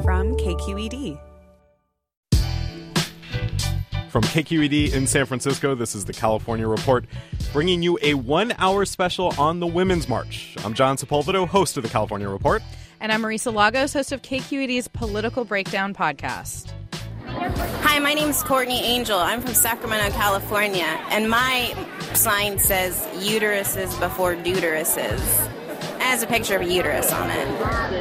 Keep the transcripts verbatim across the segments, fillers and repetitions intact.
from K Q E D. From K Q E D in San Francisco, this is the California Report, bringing you a one-hour special on the Women's March. I'm John Sepulveda, host of the California Report. And I'm Marisa Lagos, host of K Q E D's Political Breakdown podcast. Hi, my name is Courtney Angel. I'm from Sacramento, California, and my sign says uteruses before deuteruses. It has a picture of a uterus on it.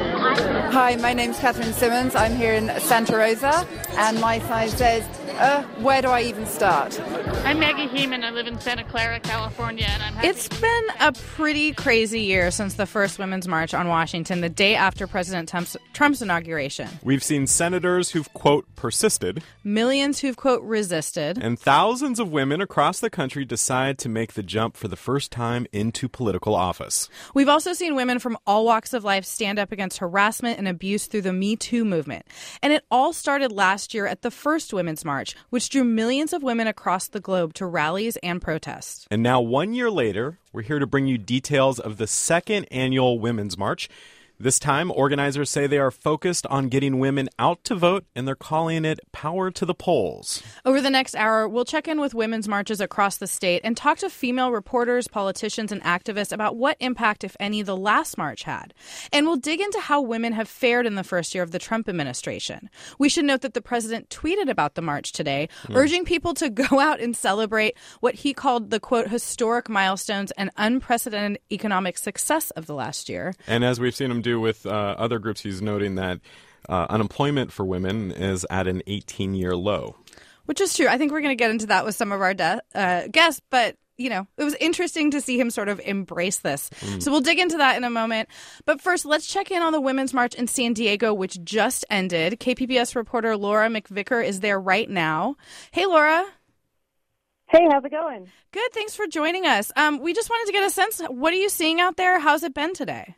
Hi, my name's Catherine Simmons. I'm here in Santa Rosa, and my sign says, uh, where do I even start? I'm Maggie Heeman. I live in Santa Clara, California, and I'm happy. It's been a pretty crazy year since the first Women's March on Washington, the day after President Trump's, Trump's inauguration. We've seen senators who've, quote, persisted. Millions who've, quote, resisted. And thousands of women across the country decide to make the jump for the first time into political office. We've also seen women from all walks of life stand up against harassment and abuse through the Me Too movement. And it all started last year at the first Women's March, which drew millions of women across the globe to rallies and protests. And now, one year later, we're here to bring you details of the second annual Women's March. This time, organizers say they are focused on getting women out to vote, and they're calling it Power to the Polls. Over the next hour, we'll check in with women's marches across the state and talk to female reporters, politicians, and activists about what impact, if any, the last march had. And we'll dig into how women have fared in the first year of the Trump administration. We should note that the president tweeted about the march today, mm. urging people to go out and celebrate what he called the, quote, historic milestones and unprecedented economic success of the last year. And as we've seen him do with uh, other groups, he's noting that uh, unemployment for women is at an eighteen-year low. Which is true. I think we're going to get into that with some of our de- uh, guests, but, you know, it was interesting to see him sort of embrace this. Mm. So we'll dig into that in a moment. But first, let's check in on the Women's March in San Diego, which just ended. K P B S reporter Laura McVicker is there right now. Hey, Laura. Hey, how's it going? Good. Thanks for joining us. Um, we just wanted to get a sense. What are you seeing out there? How's it been today?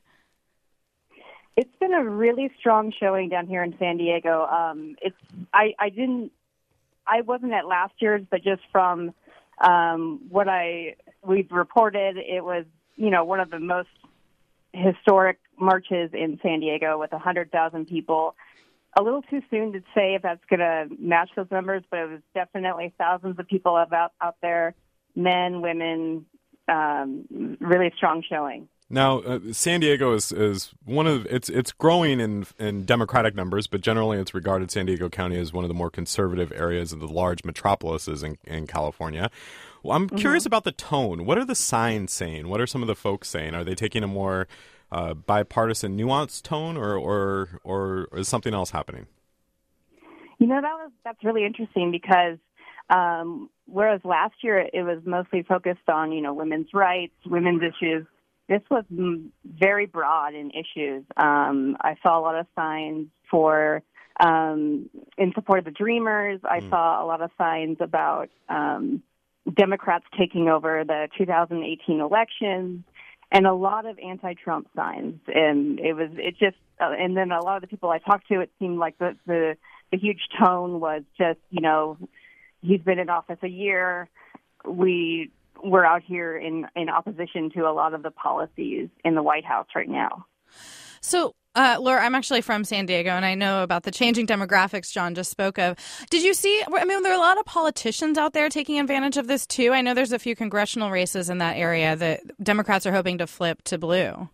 It's been a really strong showing down here in San Diego. Um, it's I, I didn't I wasn't at last year's, but just from um, what I we've reported, it was you know one of the most historic marches in San Diego with a hundred thousand people. A little too soon to say if that's going to match those numbers, but it was definitely thousands of people out out there, men, women, um, really strong showing. Now, uh, San Diego is, is one of it's it's growing in in Democratic numbers, but generally it's regarded San Diego County as one of the more conservative areas of the large metropolises in, in California. Well, I'm mm-hmm. curious about the tone. What are the signs saying? What are some of the folks saying? Are they taking a more uh, bipartisan, nuanced tone, or, or or is something else happening? You know, that was that's really interesting because um, whereas last year it was mostly focused on you know women's rights, women's issues. This was very broad in issues. Um, I saw a lot of signs for um, in support of the Dreamers. I mm. saw a lot of signs about um, Democrats taking over the two thousand eighteen elections, and a lot of anti-Trump signs. And it was it just uh, and then a lot of the people I talked to, it seemed like the the, the huge tone was just you know he's been in office a year. We. We're out here in, in opposition to a lot of the policies in the White House right now. So, uh, Laura, I'm actually from San Diego, and I know about the changing demographics John just spoke of. Did you see, I mean, there are a lot of politicians out there taking advantage of this, too. I know there's a few congressional races in that area that Democrats are hoping to flip to blue.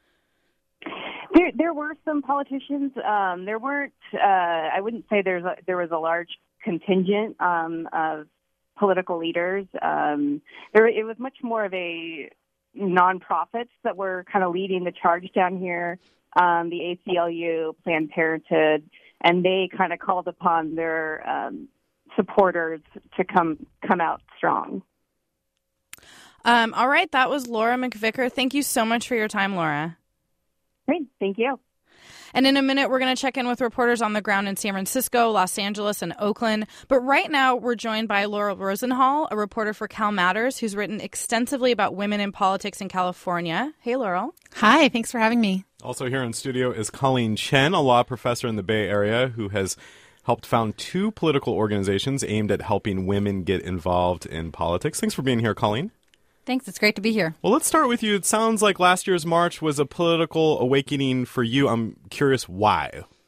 There, there were some politicians. Um, there weren't, uh, I wouldn't say there's a, there was a large contingent um, of political leaders. Um, there, it was much more of a nonprofits that were kind of leading the charge down here. Um, the A C L U, Planned Parenthood, and they kind of called upon their um, supporters to come come out strong. Um, all right, that was Laura McVicker. Thank you so much for your time, Laura. Great, thank you. And in a minute, we're going to check in with reporters on the ground in San Francisco, Los Angeles, and Oakland. But right now, we're joined by Laurel Rosenhall, a reporter for Cal Matters, who's written extensively about women in politics in California. Hey, Laurel. Hi, thanks for having me. Also here in studio is Colleen Chen, a law professor in the Bay Area who has helped found two political organizations aimed at helping women get involved in politics. Thanks for being here, Colleen. Thanks. It's great to be here. Well, let's start with you. It sounds like last year's march was a political awakening for you. I'm curious why.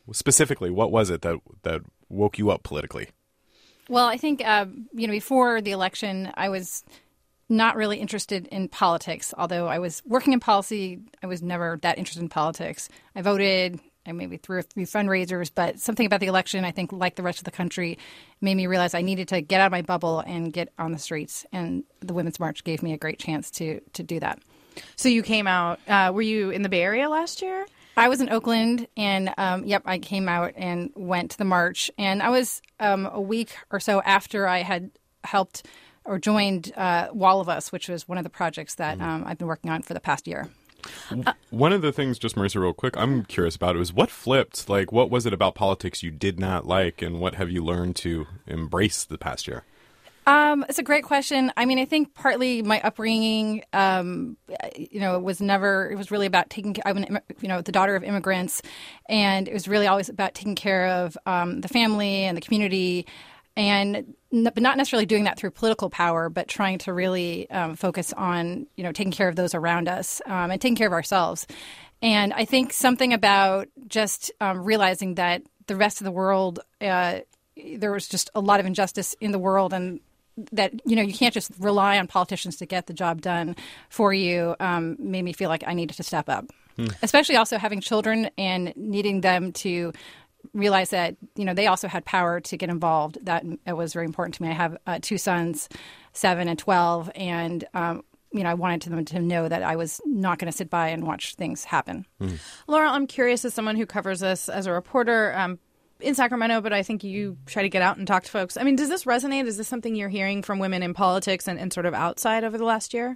Specifically, what was it that that woke you up politically? Well, I think, uh, you know, before the election, I was not really interested in politics. Although I was working in policy, I was never that interested in politics. I voted, I maybe threw a few fundraisers, but something about the election, I think, like the rest of the country, made me realize I needed to get out of my bubble and get on the streets. And the Women's March gave me a great chance to to do that. So you came out, uh, were you in the Bay Area last year? I was in Oakland, and um, yep, I came out and went to the march. And I was um, a week or so after I had helped or joined uh, Wall of Us, which was one of the projects that um, I've been working on for the past year. Uh, one of the things, just Marisa, real quick, I'm curious about was what flipped? Like, what was it about politics you did not like, and what have you learned to embrace the past year? Um, it's a great question. I mean, I think partly my upbringing, um, you know, it was never, it was really about taking, I'm an, you know, the daughter of immigrants, and it was really always about taking care of um, the family and the community, and but not necessarily doing that through political power, but trying to really um, focus on, you know, taking care of those around us um, and taking care of ourselves. And I think something about just um, realizing that the rest of the world, uh, there was just a lot of injustice in the world, and that, you know, you can't just rely on politicians to get the job done for you, um, made me feel like I needed to step up. Hmm. Especially also having children and needing them to realize that, you know, they also had power to get involved. That, that was very important to me. I have uh, two sons, seven and twelve, and um, you know, I wanted them to know that I was not going to sit by and watch things happen. Hmm. Laura, I'm curious, as someone who covers this as a reporter um, in Sacramento, but I think you try to get out and talk to folks. I mean, does this resonate? Is this something you're hearing from women in politics and, and sort of outside over the last year?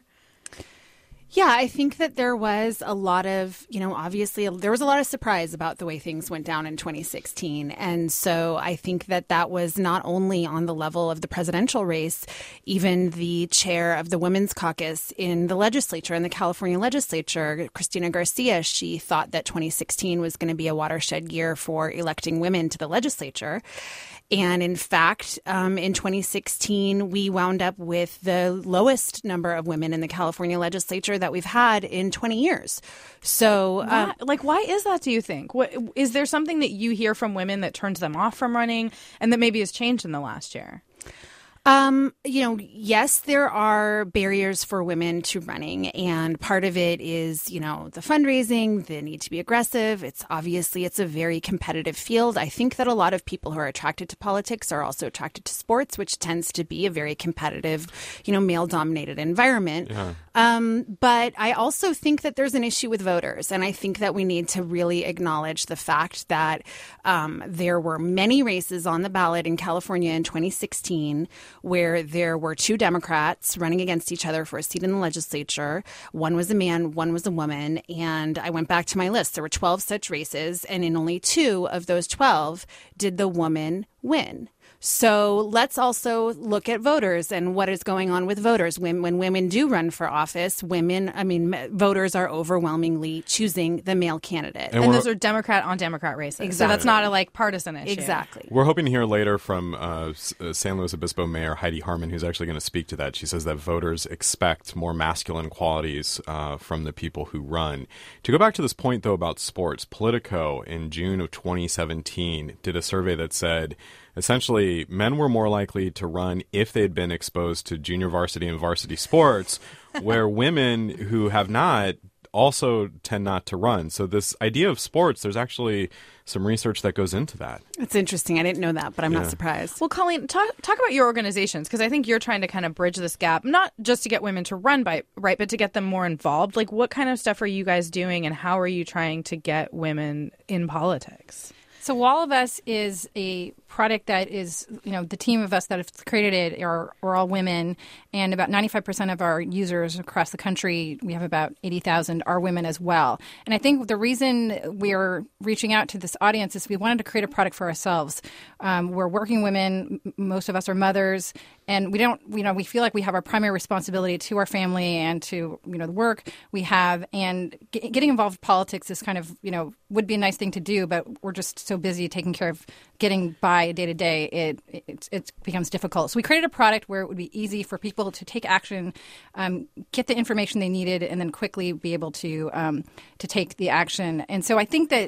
Yeah, I think that there was a lot of, you know, obviously there was a lot of surprise about the way things went down in twenty sixteen. And so I think that that was not only on the level of the presidential race, even the chair of the Women's Caucus in the legislature, in the California legislature, Cristina Garcia, she thought that twenty sixteen was going to be a watershed year for electing women to the legislature. And in fact, um, in twenty sixteen, we wound up with the lowest number of women in the California legislature that we've had in twenty years. So, uh, why, like, why is that, do you think? What, is there something that you hear from women that turns them off from running and that maybe has changed in the last year? Um, you know, yes, there are barriers for women to running, and part of it is, you know, the fundraising, the need to be aggressive. It's obviously, it's a very competitive field. I think that a lot of people who are attracted to politics are also attracted to sports, which tends to be a very competitive, you know, male-dominated environment. Yeah. Um, but I also think that there's an issue with voters, and I think that we need to really acknowledge the fact that um, there were many races on the ballot in California in twenty sixteen where there were two Democrats running against each other for a seat in the legislature. One was a man, one was a woman. And I went back to my list. There were twelve such races, and in only two of those twelve did the woman win. So let's also look at voters and what is going on with voters. When, when women do run for office, women, I mean, voters are overwhelmingly choosing the male candidate. And, and those are Democrat on Democrat races. Exactly. So that's not a, like, partisan issue. Exactly. We're hoping to hear later from uh, San Luis Obispo Mayor Heidi Harmon, who's actually going to speak to that. She says that voters expect more masculine qualities uh, from the people who run. To go back to this point, though, about sports, Politico in June of twenty seventeen did a survey that said essentially men were more likely to run if they had been exposed to junior varsity and varsity sports, where women who have not also tend not to run. So this idea of sports, there's actually some research that goes into that. It's interesting. I didn't know that, but I'm Yeah. not surprised. Well, Colleen, talk, talk about your organizations, because I think you're trying to kind of bridge this gap, not just to get women to run, by right, but to get them more involved. Like, what kind of stuff are you guys doing, and how are you trying to get women in politics? So Wall of Us is a product that is, you know, the team of us that have created it are, are all women, and about ninety-five percent of our users across the country, we have about eighty thousand, are women as well. And I think the reason we're reaching out to this audience is we wanted to create a product for ourselves. Um, we're working women, most of us are mothers, and we don't, you know, we feel like we have our primary responsibility to our family and to, you know, the work we have, and g- getting involved in politics is kind of, you know, would be a nice thing to do, but we're just so busy taking care of getting by day to day, it, it it becomes difficult. So we created a product where it would be easy for people to take action, um, get the information they needed, and then quickly be able to um, to take the action. And so I think that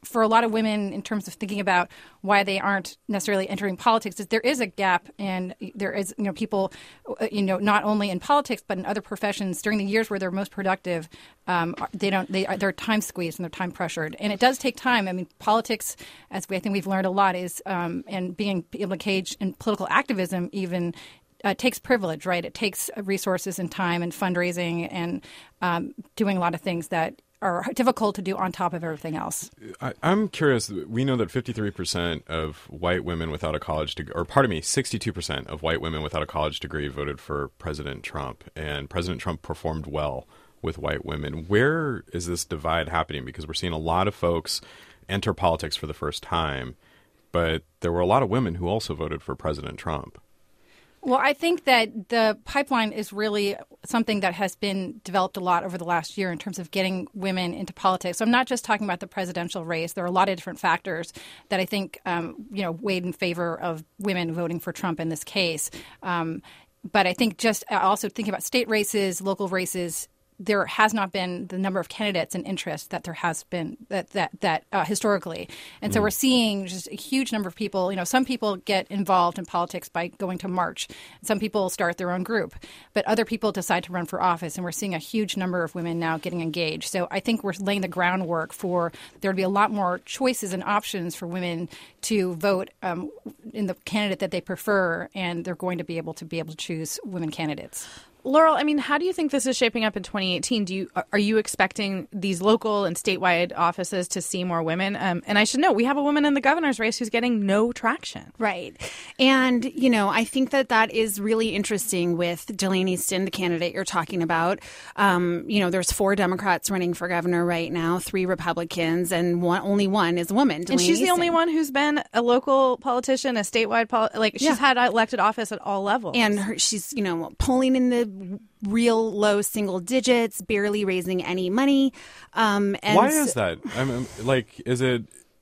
for a lot of women, in terms of thinking about why they aren't necessarily entering politics, is there is a gap, and there is, you know, people, you know, not only in politics but in other professions during the years where they're most productive, um, they don't they they're time squeezed and they're time pressured, and it does take time. I mean, politics, as we I think we've learned a lot, is um, and being able to engage in political activism even. Uh, takes privilege, right? It takes resources and time and fundraising and um, doing a lot of things that are difficult to do on top of everything else. I, I'm curious. We know that fifty-three percent of white women without a college degree, or pardon me, sixty-two percent of white women without a college degree voted for President Trump, and President Trump performed well with white women. Where is this divide happening? Because we're seeing a lot of folks enter politics for the first time, but there were a lot of women who also voted for President Trump. Well, I think that the pipeline is really something that has been developed a lot over the last year in terms of getting women into politics. So I'm not just talking about the presidential race. There are a lot of different factors that I think, um, you know, weighed in favor of women voting for Trump in this case. Um, but I think just also thinking about state races, local races, there has not been the number of candidates and interest that there has been that that that uh, historically, and so mm. we're seeing just a huge number of people. You know, some people get involved in politics by going to march. Some people start their own group, but other people decide to run for office, and we're seeing a huge number of women now getting engaged. So I think we're laying the groundwork for there to be a lot more choices and options for women to vote um, in the candidate that they prefer, and they're going to be able to be able to choose women candidates. Laurel, I mean, how do you think this is shaping up in twenty eighteen? Do you are you expecting these local and statewide offices to see more women? Um, and I should know, we have a woman in the governor's race who's getting no traction. Right. And, you know, I think that that is really interesting with Delaney Stin, the candidate you're talking about. Um, you know, there's four Democrats running for governor right now, three Republicans, and one, only one is a woman. Delaney and she's the Stin. only one who's been a local politician, a statewide, poli- like she's yeah. had elected office at all levels. And her, she's, you know, polling in the real low single digits, barely raising any money. Um, and why is that? I mean, like, is it?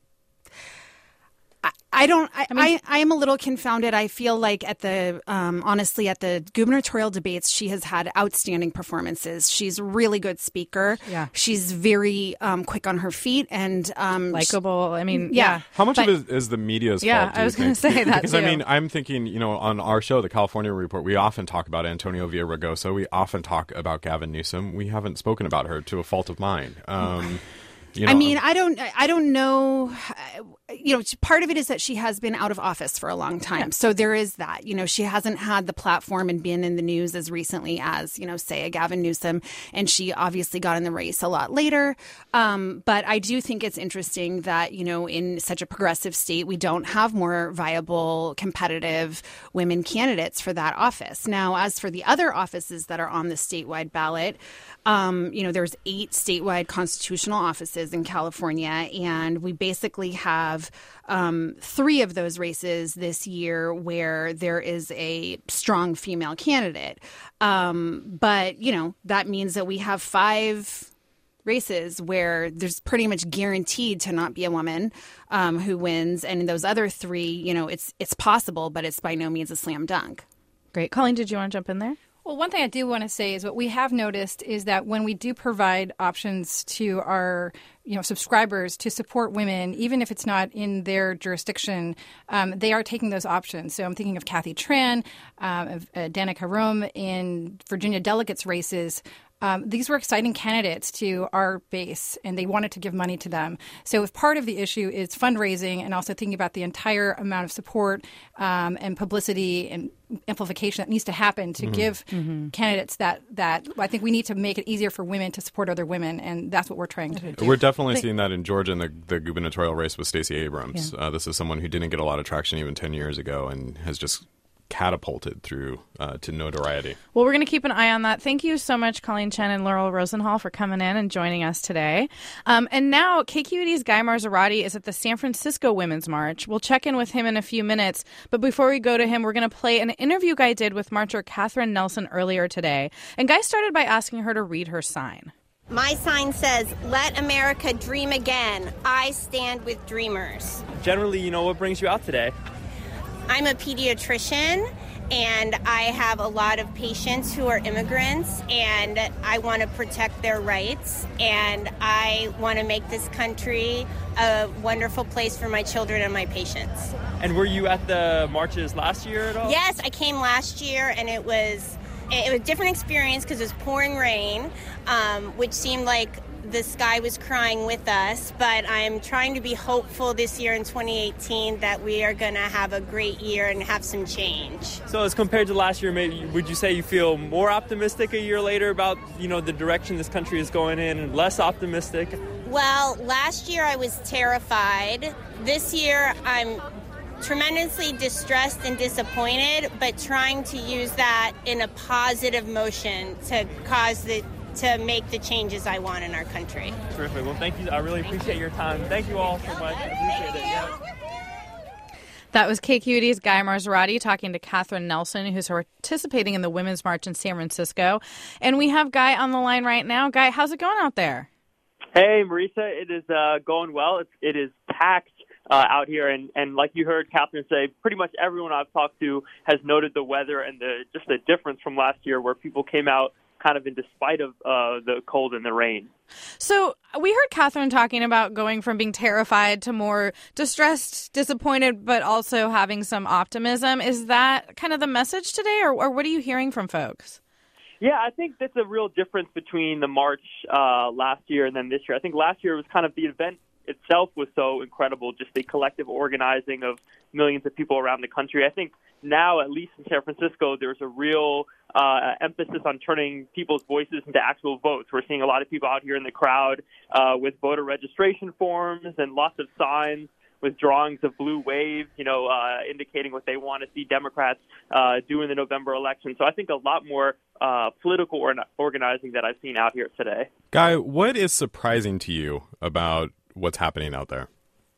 I, I don't. I, I, mean, I I am a little confounded. I feel like at the um, honestly at the gubernatorial debates, she has had outstanding performances. She's a really good speaker. Yeah, she's very um, quick on her feet and um, likable. I mean, yeah. yeah. How much but, of it is the media's yeah, fault? I was going to say that because too. I mean, I'm thinking, you know, on our show, the California Report, we often talk about Antonio Villaraigosa. We often talk about Gavin Newsom. We haven't spoken about her to a fault of mine. Um, You know, I mean, I don't, I don't know. You know, part of it is that she has been out of office for a long time, yeah. so there is that. You know, she hasn't had the platform and been in the news as recently as, you know, say a Gavin Newsom, and she obviously got in the race a lot later. Um, but I do think it's interesting that, you know, in such a progressive state, we don't have more viable, competitive women candidates for that office. Now, as for the other offices that are on the statewide ballot, um, you know, there's eight statewide constitutional offices in California, and we basically have um, three of those races this year where there is a strong female candidate. Um, but, you know, that means that we have five races where there's pretty much guaranteed to not be a woman um, who wins. And in those other three, you know, it's it's possible, but it's by no means a slam dunk. Great. Colleen, did you want to jump in there? Well, one thing I do want to say is what we have noticed is that when we do provide options to our, you know, subscribers to support women, even if it's not in their jurisdiction, um, they are taking those options. So I'm thinking of Kathy Tran, um, of uh, Danica Rome in Virginia delegates races. Um, these were exciting candidates to our base, and they wanted to give money to them. So if part of the issue is fundraising and also thinking about the entire amount of support um, and publicity and amplification that needs to happen to mm-hmm. give mm-hmm. candidates that, that I think we need to make it easier for women to support other women, and that's what we're trying to do. We're definitely seeing that in Georgia in the, the gubernatorial race with Stacey Abrams. Yeah. Uh, this is someone who didn't get a lot of traction even ten years ago and has just catapulted through uh, to notoriety. Well, we're going to keep an eye on that. Thank you so much, Colleen Chen and Laurel Rosenhall, for coming in and joining us today. Um, and now K Q E D's Guy Marzorati is at the San Francisco Women's March. We'll check in with him in a few minutes. But before we go to him, we're going to play an interview Guy did with Marcher Catherine Nelson earlier today. And Guy started by asking her to read her sign. My sign says, "Let America dream again. I stand with dreamers." Generally, you know, what brings you out today? I'm a pediatrician, and I have a lot of patients who are immigrants, and I want to protect their rights, and I want to make this country a wonderful place for my children and my patients. And were you at the marches last year at all? Yes, I came last year, and it was it was a different experience because it was pouring rain, um, which seemed like the sky was crying with us, but I'm trying to be hopeful this year in twenty eighteen that we are going to have a great year and have some change. So as compared to last year, maybe would you say you feel more optimistic a year later about, you know, the direction this country is going in, and less optimistic? Well, last year I was terrified. This year I'm tremendously distressed and disappointed, but trying to use that in a positive motion to cause the to make the changes I want in our country. Terrific. Well, thank you. I really appreciate your time. Thank you all so much. I appreciate it. Yeah. That was K Q E D's Guy Marzorati talking to Catherine Nelson, who's participating in the Women's March in San Francisco. And we have Guy on the line right now. Guy, how's it going out there? Hey, Marisa. It is uh, going well. It's, it is packed uh, out here. And, and like you heard Catherine say, pretty much everyone I've talked to has noted the weather and the just the difference from last year, where people came out kind of in despite of uh, the cold and the rain. So we heard Catherine talking about going from being terrified to more distressed, disappointed, but also having some optimism. Is that kind of the message today, or, or what are you hearing from folks? Yeah, I think that's a real difference between the march uh, last year and then this year. I think last year was kind of the event itself was so incredible, just the collective organizing of millions of people around the country. I think now, at least in San Francisco, there's a real uh, emphasis on turning people's voices into actual votes. We're seeing a lot of people out here in the crowd uh, with voter registration forms and lots of signs with drawings of blue waves, you know, uh, indicating what they want to see Democrats uh, do in the November election. So I think a lot more uh, political or- organizing that I've seen out here today. Guy, what is surprising to you about what's happening out there?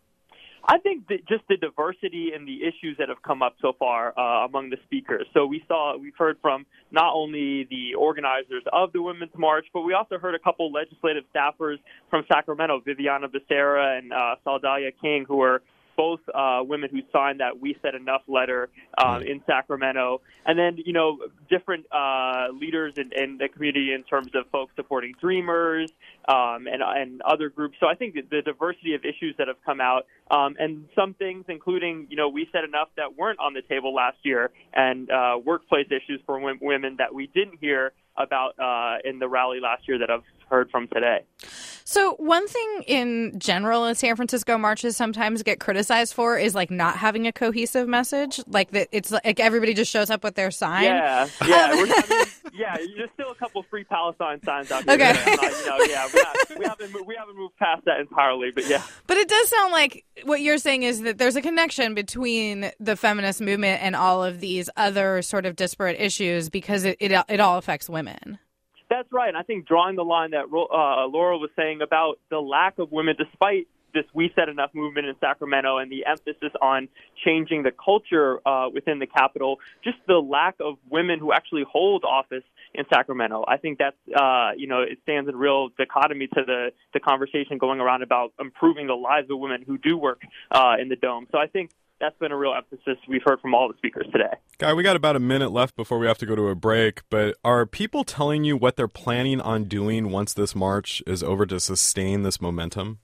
I think that just the diversity and the issues that have come up so far uh, among the speakers. So we saw, we've heard from not only the organizers of the Women's March, but we also heard a couple legislative staffers from Sacramento, Viviana Becerra and uh, Saldalia King, who are both uh, women who signed that We Said Enough letter um, in Sacramento. And then, you know, different uh, leaders in, in the community in terms of folks supporting Dreamers um, and, and other groups. So I think the diversity of issues that have come out um, and some things, including, you know, We Said Enough that weren't on the table last year, and uh, workplace issues for w- women that we didn't hear about uh, in the rally last year that I've heard from today. So one thing in general in San Francisco marches sometimes get criticized for is like not having a cohesive message, like that it's like everybody just shows up with their sign. Yeah, yeah, we're, I mean, yeah. There's still a couple free Palestine signs out here. Okay. Not, you know, yeah, we're not, we haven't moved, we haven't moved past that entirely, but yeah. But it does sound like what you're saying is that there's a connection between the feminist movement and all of these other sort of disparate issues because it it, it all affects women. That's right. And I think drawing the line that uh, Laura was saying about the lack of women, despite this We Said Enough movement in Sacramento and the emphasis on changing the culture uh, within the Capitol, just the lack of women who actually hold office in Sacramento. I think that's, uh, you know, it stands in real dichotomy to the, the conversation going around about improving the lives of women who do work uh, in the Dome. So I think that's been a real emphasis we've heard from all the speakers today. Guy, we got about a minute left before we have to go to a break, but are people telling you what they're planning on doing once this march is over to sustain this momentum?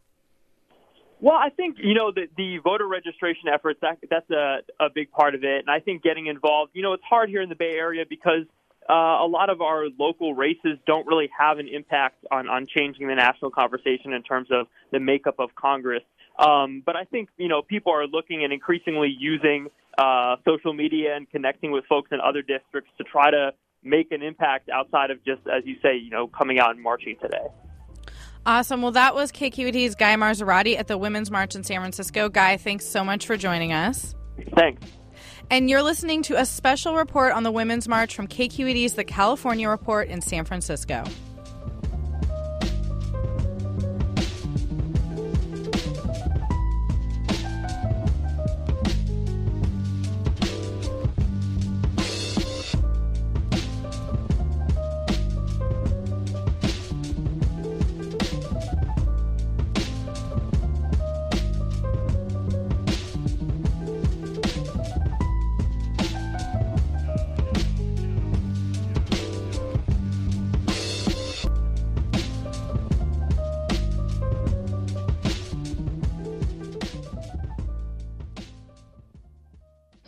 Well, I think, you know, the, the voter registration efforts, that, that's a, a big part of it. And I think getting involved, you know, it's hard here in the Bay Area because uh, a lot of our local races don't really have an impact on, on changing the national conversation in terms of the makeup of Congress. Um, but I think, you know, people are looking and increasingly using uh, social media and connecting with folks in other districts to try to make an impact outside of just, as you say, you know, coming out and marching today. Awesome. Well, that was K Q E D's Guy Marzorati at the Women's March in San Francisco. Guy, thanks so much for joining us. Thanks. And you're listening to a special report on the Women's March from K Q E D's The California Report in San Francisco.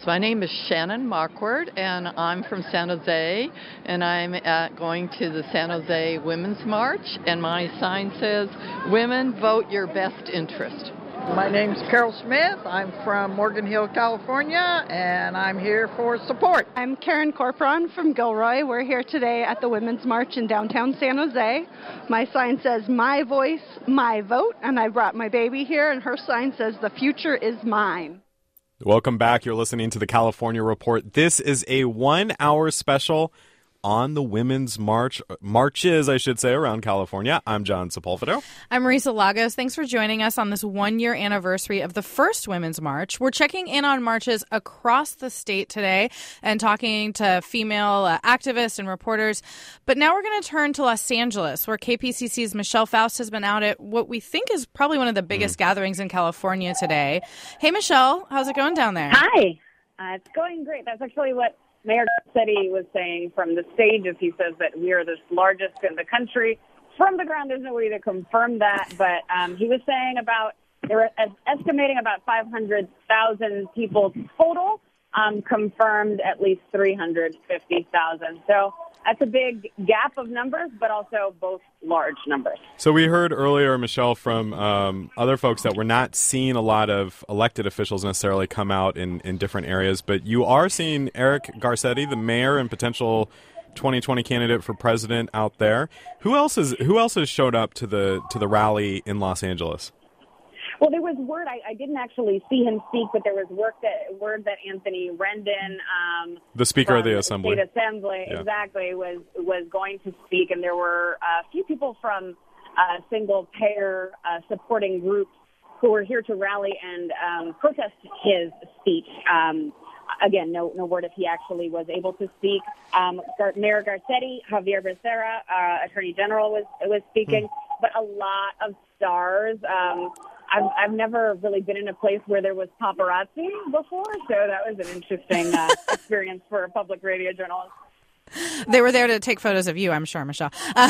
So my name is Shannon Marquardt, and I'm from San Jose, and I'm at, going to the San Jose Women's March, and my sign says, "Women, vote your best interest." My name's Carol Smith. I'm from Morgan Hill, California, and I'm here for support. I'm Karen Corporon from Gilroy. We're here today at the Women's March in downtown San Jose. My sign says, "My voice, my vote," and I brought my baby here, and her sign says, "The future is mine." Welcome back. You're listening to the California Report. This is a one-hour special on the Women's March, marches, I should say, around California. I'm John Sepulveda. I'm Marisa Lagos. Thanks for joining us on this one-year anniversary of the first Women's March. We're checking in on marches across the state today and talking to female uh, activists and reporters. But now we're going to turn to Los Angeles, where K P C C's Michelle Faust has been out at what we think is probably one of the biggest mm. gatherings in California today. Hey, Michelle, how's it going down there? Hi. Uh, it's going great. That's actually what Mayor Garcetti was saying from the stage, as he says that we are the largest in the country. From the ground, there's no way to confirm that, but um, he was saying about, they were estimating about five hundred thousand people total, um, confirmed at least three hundred fifty thousand. So that's a big gap of numbers, but also both large numbers. So we heard earlier, Michelle, from um, other folks that we're not seeing a lot of elected officials necessarily come out in, in different areas, but you are seeing Eric Garcetti, the mayor and potential twenty twenty candidate for president, out there. Who else is who else has showed up to the to the rally in Los Angeles? Well, there was word, I, I didn't actually see him speak, but there was work that, word that Anthony Rendon, um, the Speaker of the Assembly, State Assembly yeah. exactly, was, was going to speak. And there were a few people from uh, single-payer uh, supporting groups who were here to rally and um, protest his speech. Um, again, no, no word if he actually was able to speak. Um, Gar- Mayor Garcetti, Javier Becerra, uh, Attorney General, was, was speaking, hmm. but a lot of stars. Um, I've, I've never really been in a place where there was paparazzi before, so that was an interesting uh, experience for a public radio journalist. They were there to take photos of you, I'm sure, Michelle. Um,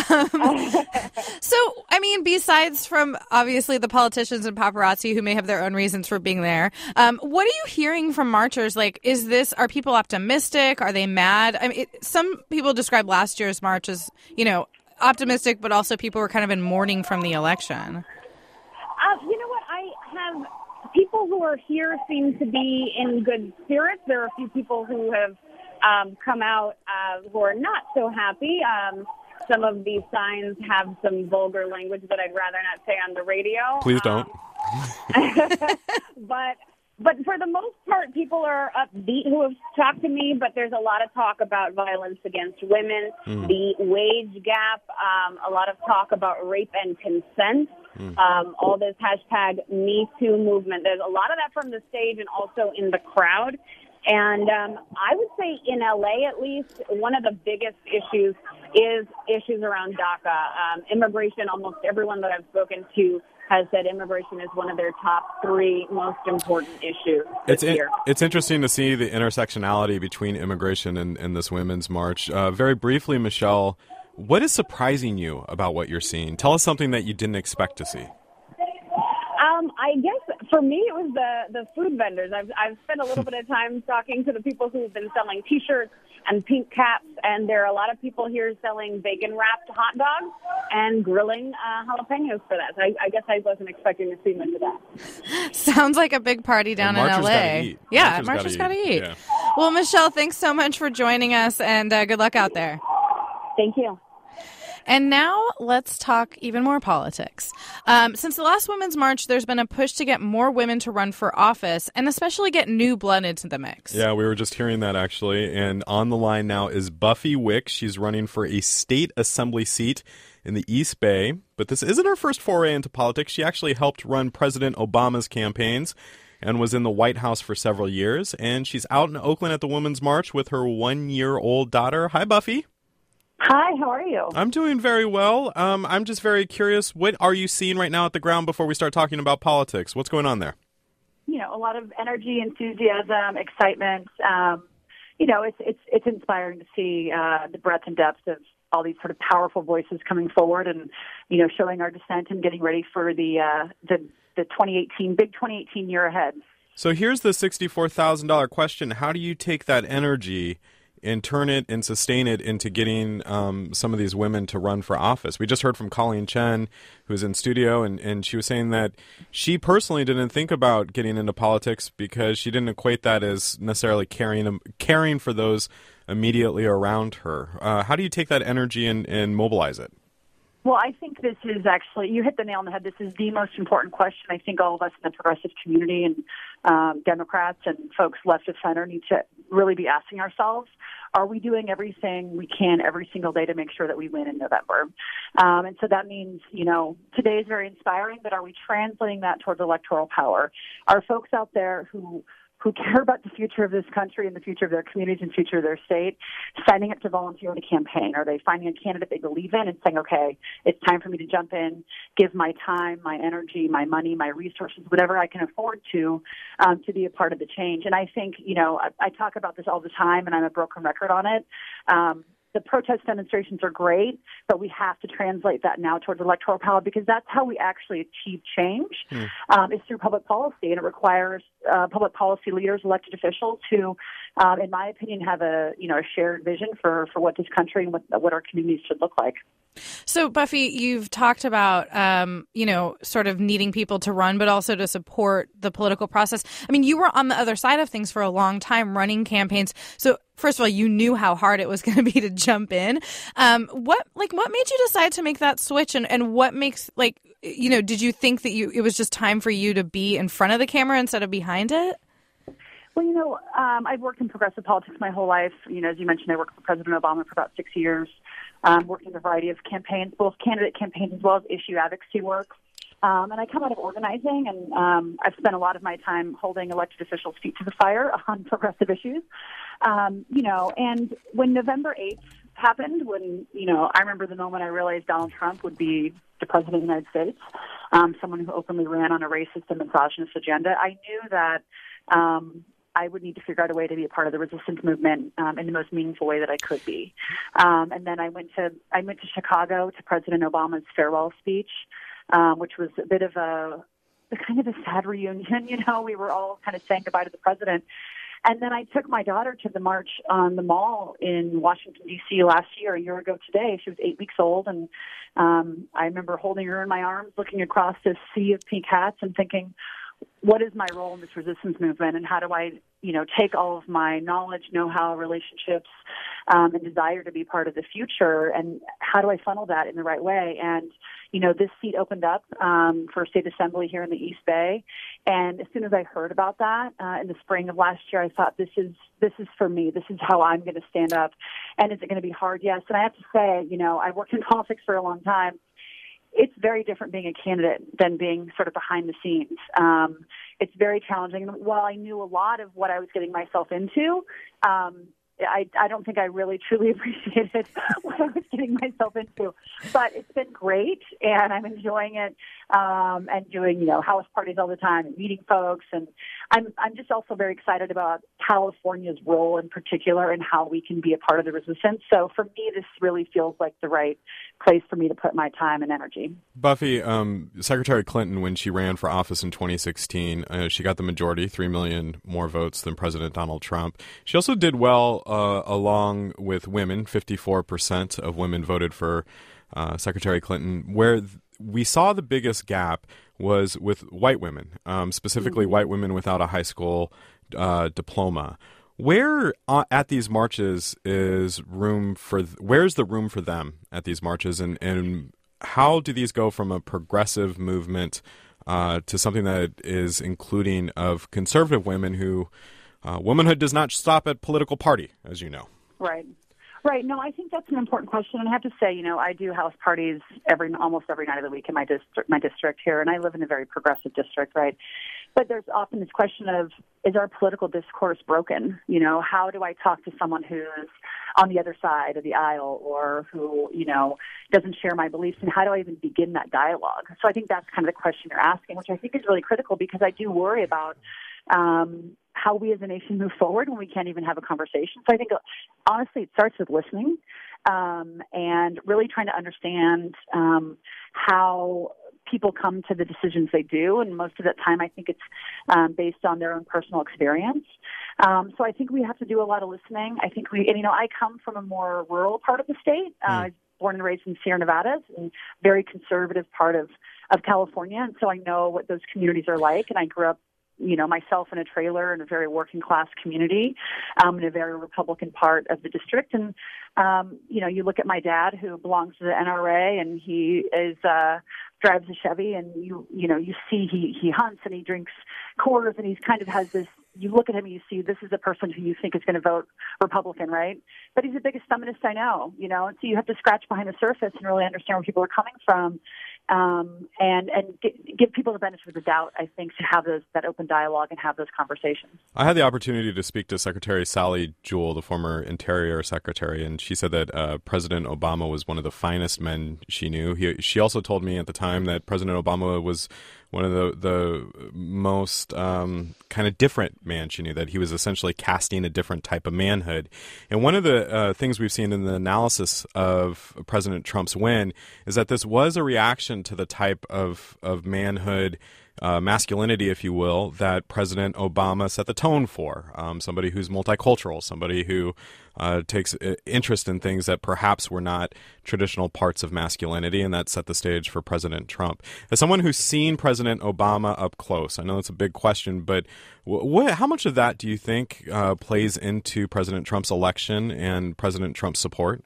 so, I mean, besides from obviously the politicians and paparazzi who may have their own reasons for being there, um, what are you hearing from marchers? Like, is this, are people optimistic? Are they mad? I mean, it, some people describe last year's march as, you know, optimistic, but also people were kind of in mourning from the election. Uh, you know what? I have people who are here seem to be in good spirits. There are a few people who have um, come out uh, who are not so happy. Um, some of these signs have some vulgar language that I'd rather not say on the radio. Please don't. Um, but but for the most part, people are upbeat who have talked to me, but there's a lot of talk about violence against women, mm. the wage gap, um, a lot of talk about rape and consent. Mm. Um, all this hashtag Me Too movement. There's a lot of that from the stage and also in the crowd. And um, I would say in L A, at least, one of the biggest issues is issues around DACA. Um, immigration, almost everyone that I've spoken to has said immigration is one of their top three most important issues this it's in, year. It's interesting to see the intersectionality between immigration and, and this Women's March. Uh, very briefly, Michelle, what is surprising you about what you're seeing? Tell us something that you didn't expect to see. Um, I guess for me it was the, the food vendors. I've, I've spent a little bit of time talking to the people who've been selling T-shirts and pink caps, and there are a lot of people here selling bacon-wrapped hot dogs and grilling uh, jalapenos for that. So I, I guess I wasn't expecting to see much of that. Sounds like a big party down in L A. Yeah, Marchers gotta eat. Yeah. Well, Michelle, thanks so much for joining us, and uh, good luck out there. Thank you. And now let's talk even more politics. Um, since the last Women's March, there's been a push to get more women to run for office and especially get new blood into the mix. Yeah, we were just hearing that, actually. And on the line now is Buffy Wick. She's running for a state assembly seat in the East Bay. But this isn't her first foray into politics. She actually helped run President Obama's campaigns and was in the White House for several years. And she's out in Oakland at the Women's March with her one-year-old daughter. Hi, Buffy. Hi, how are you? I'm doing very well. Um, I'm just very curious, what are you seeing right now at the ground before we start talking about politics? What's going on there? You know, a lot of energy, enthusiasm, excitement. Um, you know, it's it's it's inspiring to see uh, the breadth and depth of all these sort of powerful voices coming forward and, you know, showing our dissent and getting ready for the uh, the, the twenty eighteen, big twenty eighteen year ahead. So here's the sixty-four thousand dollars question. How do you take that energy and turn it and sustain it into getting um, some of these women to run for office? We just heard from Colleen Chen, who's in studio, and, and she was saying that she personally didn't think about getting into politics because she didn't equate that as necessarily caring, caring for those immediately around her. Uh, how do you take that energy and, and mobilize it? Well, I think this is actually, you hit the nail on the head. This is the most important question. I think all of us in the progressive community and um, Democrats and folks left of center need to really be asking ourselves, are we doing everything we can every single day to make sure that we win in November? Um, and so that means, you know, today is very inspiring, but are we translating that towards electoral power? Are folks out there who who care about the future of this country and the future of their communities and future of their state, signing up to volunteer in a campaign? Are they finding a candidate they believe in and saying, okay, it's time for me to jump in, give my time, my energy, my money, my resources, whatever I can afford to, um, to be a part of the change? And I think, you know, I, I talk about this all the time, and I'm a broken record on it. Um, The protest demonstrations are great, but we have to translate that now towards electoral power, because that's how we actually achieve change, mm. um, is through public policy. And it requires uh, public policy leaders, elected officials who, um, in my opinion, have a, you know, a shared vision for, for what this country and what, what our communities should look like. So, Buffy, you've talked about, um, you know, sort of needing people to run, but also to support the political process. I mean, you were on the other side of things for a long time, running campaigns. So, first of all, you knew how hard it was going to be to jump in. Um, what, like, what made you decide to make that switch, and, and what makes, like, you know, did you think that you it was just time for you to be in front of the camera instead of behind it? Well, you know, um, I've worked in progressive politics my whole life. You know, as you mentioned, I worked for President Obama for about six years. Um, worked in a variety of campaigns, both candidate campaigns as well as issue advocacy work. Um, and I come out of organizing, and um, I've spent a lot of my time holding elected officials' feet to the fire on progressive issues. Um, you know, and when November eighth happened, when, you know, I remember the moment I realized Donald Trump would be the president of the United States, um, someone who openly ran on a racist and misogynist agenda, I knew that um, I would need to figure out a way to be a part of the resistance movement um, in the most meaningful way that I could be. Um, and then I went to I went to Chicago to President Obama's farewell speech, um, which was a bit of a, a kind of a sad reunion. You know, we were all kind of saying goodbye to the president. And then I took my daughter to the march on the Mall in Washington, D C last year, a year ago today. She was eight weeks old, and um, I remember holding her in my arms, looking across this sea of pink hats and thinking, what is my role in this resistance movement, and how do I, you know, take all of my knowledge, know-how, relationships, um, and desire to be part of the future, and how do I funnel that in the right way? And, you know, this seat opened up um, for state assembly here in the East Bay, and as soon as I heard about that uh, in the spring of last year, I thought, this is this is for me. This is how I'm going to stand up. And is it going to be hard? Yes. And I have to say, you know, I've worked in politics for a long time. It's very different being a candidate than being sort of behind the scenes. Um, it's very challenging. While I knew a lot of what I was getting myself into, um, I, I don't think I really truly appreciated what I was getting myself into. But it's been great, and I'm enjoying it, um, and doing, you know, house parties all the time and meeting folks. And I'm I'm just also very excited about California's role in particular and how we can be a part of the resistance. So for me, this really feels like the right place for me to put my time and energy. Buffy, um, Secretary Clinton, when she ran for office in twenty sixteen, uh, she got the majority, three million more votes than President Donald Trump. She also did well uh, along with women. fifty-four percent of women voted for uh, Secretary Clinton. Where th- we saw the biggest gap was with white women, um, specifically mm-hmm. white women without a high school uh, diploma. Where uh, at these marches is room for? Th- where's the room for them at these marches, and, and how do these go from a progressive movement uh, to something that is including of conservative women who uh, womanhood does not stop at political party, as you know? Right. Right. No, I think that's an important question. And I have to say, you know, I do house parties every almost every night of the week in my district, my district here, and I live in a very progressive district, right? But there's often this question of, is our political discourse broken? You know, how do I talk to someone who's on the other side of the aisle or who, you know, doesn't share my beliefs, and how do I even begin that dialogue? So I think that's kind of the question you're asking, which I think is really critical, because I do worry about um, how we as a nation move forward when we can't even have a conversation. So I think, honestly, it starts with listening um, and really trying to understand um, how people come to the decisions they do, and most of that time I think it's um, based on their own personal experience. Um, so I think we have to do a lot of listening. I think we, and you know, I come from a more rural part of the state. Uh, I was born and raised in Sierra Nevada, and very conservative part of, of California, and so I know what those communities are like, and I grew up, you know, myself in a trailer in a very working class community, um, in a very Republican part of the district. And, um, you know, you look at my dad who belongs to the N R A, and he is, uh, drives a Chevy, and you, you know, you see he, he hunts and he drinks Coors, and he's kind of has this, you look at him and you see this is a person who you think is going to vote Republican, right? But he's the biggest feminist I know, you know, and so you have to scratch behind the surface and really understand where people are coming from. Um, and and g- give people the benefit of the doubt, I think, to have those that open dialogue and have those conversations. I had the opportunity to speak to Secretary Sally Jewell, the former Interior Secretary, and she said that uh, President Obama was one of the finest men she knew. He, she also told me at the time that President Obama was one of the, the most um, kind of different man she knew, that he was essentially casting a different type of manhood. And one of the uh, things we've seen in the analysis of President Trump's win is that this was a reaction to the type of, of manhood, uh, masculinity, if you will, that President Obama set the tone for. Um, somebody who's multicultural, somebody who uh, takes interest in things that perhaps were not traditional parts of masculinity, and that set the stage for President Trump. As someone who's seen President Obama up close, I know it's a big question, but what, how much of that do you think uh, plays into President Trump's election and President Trump's support?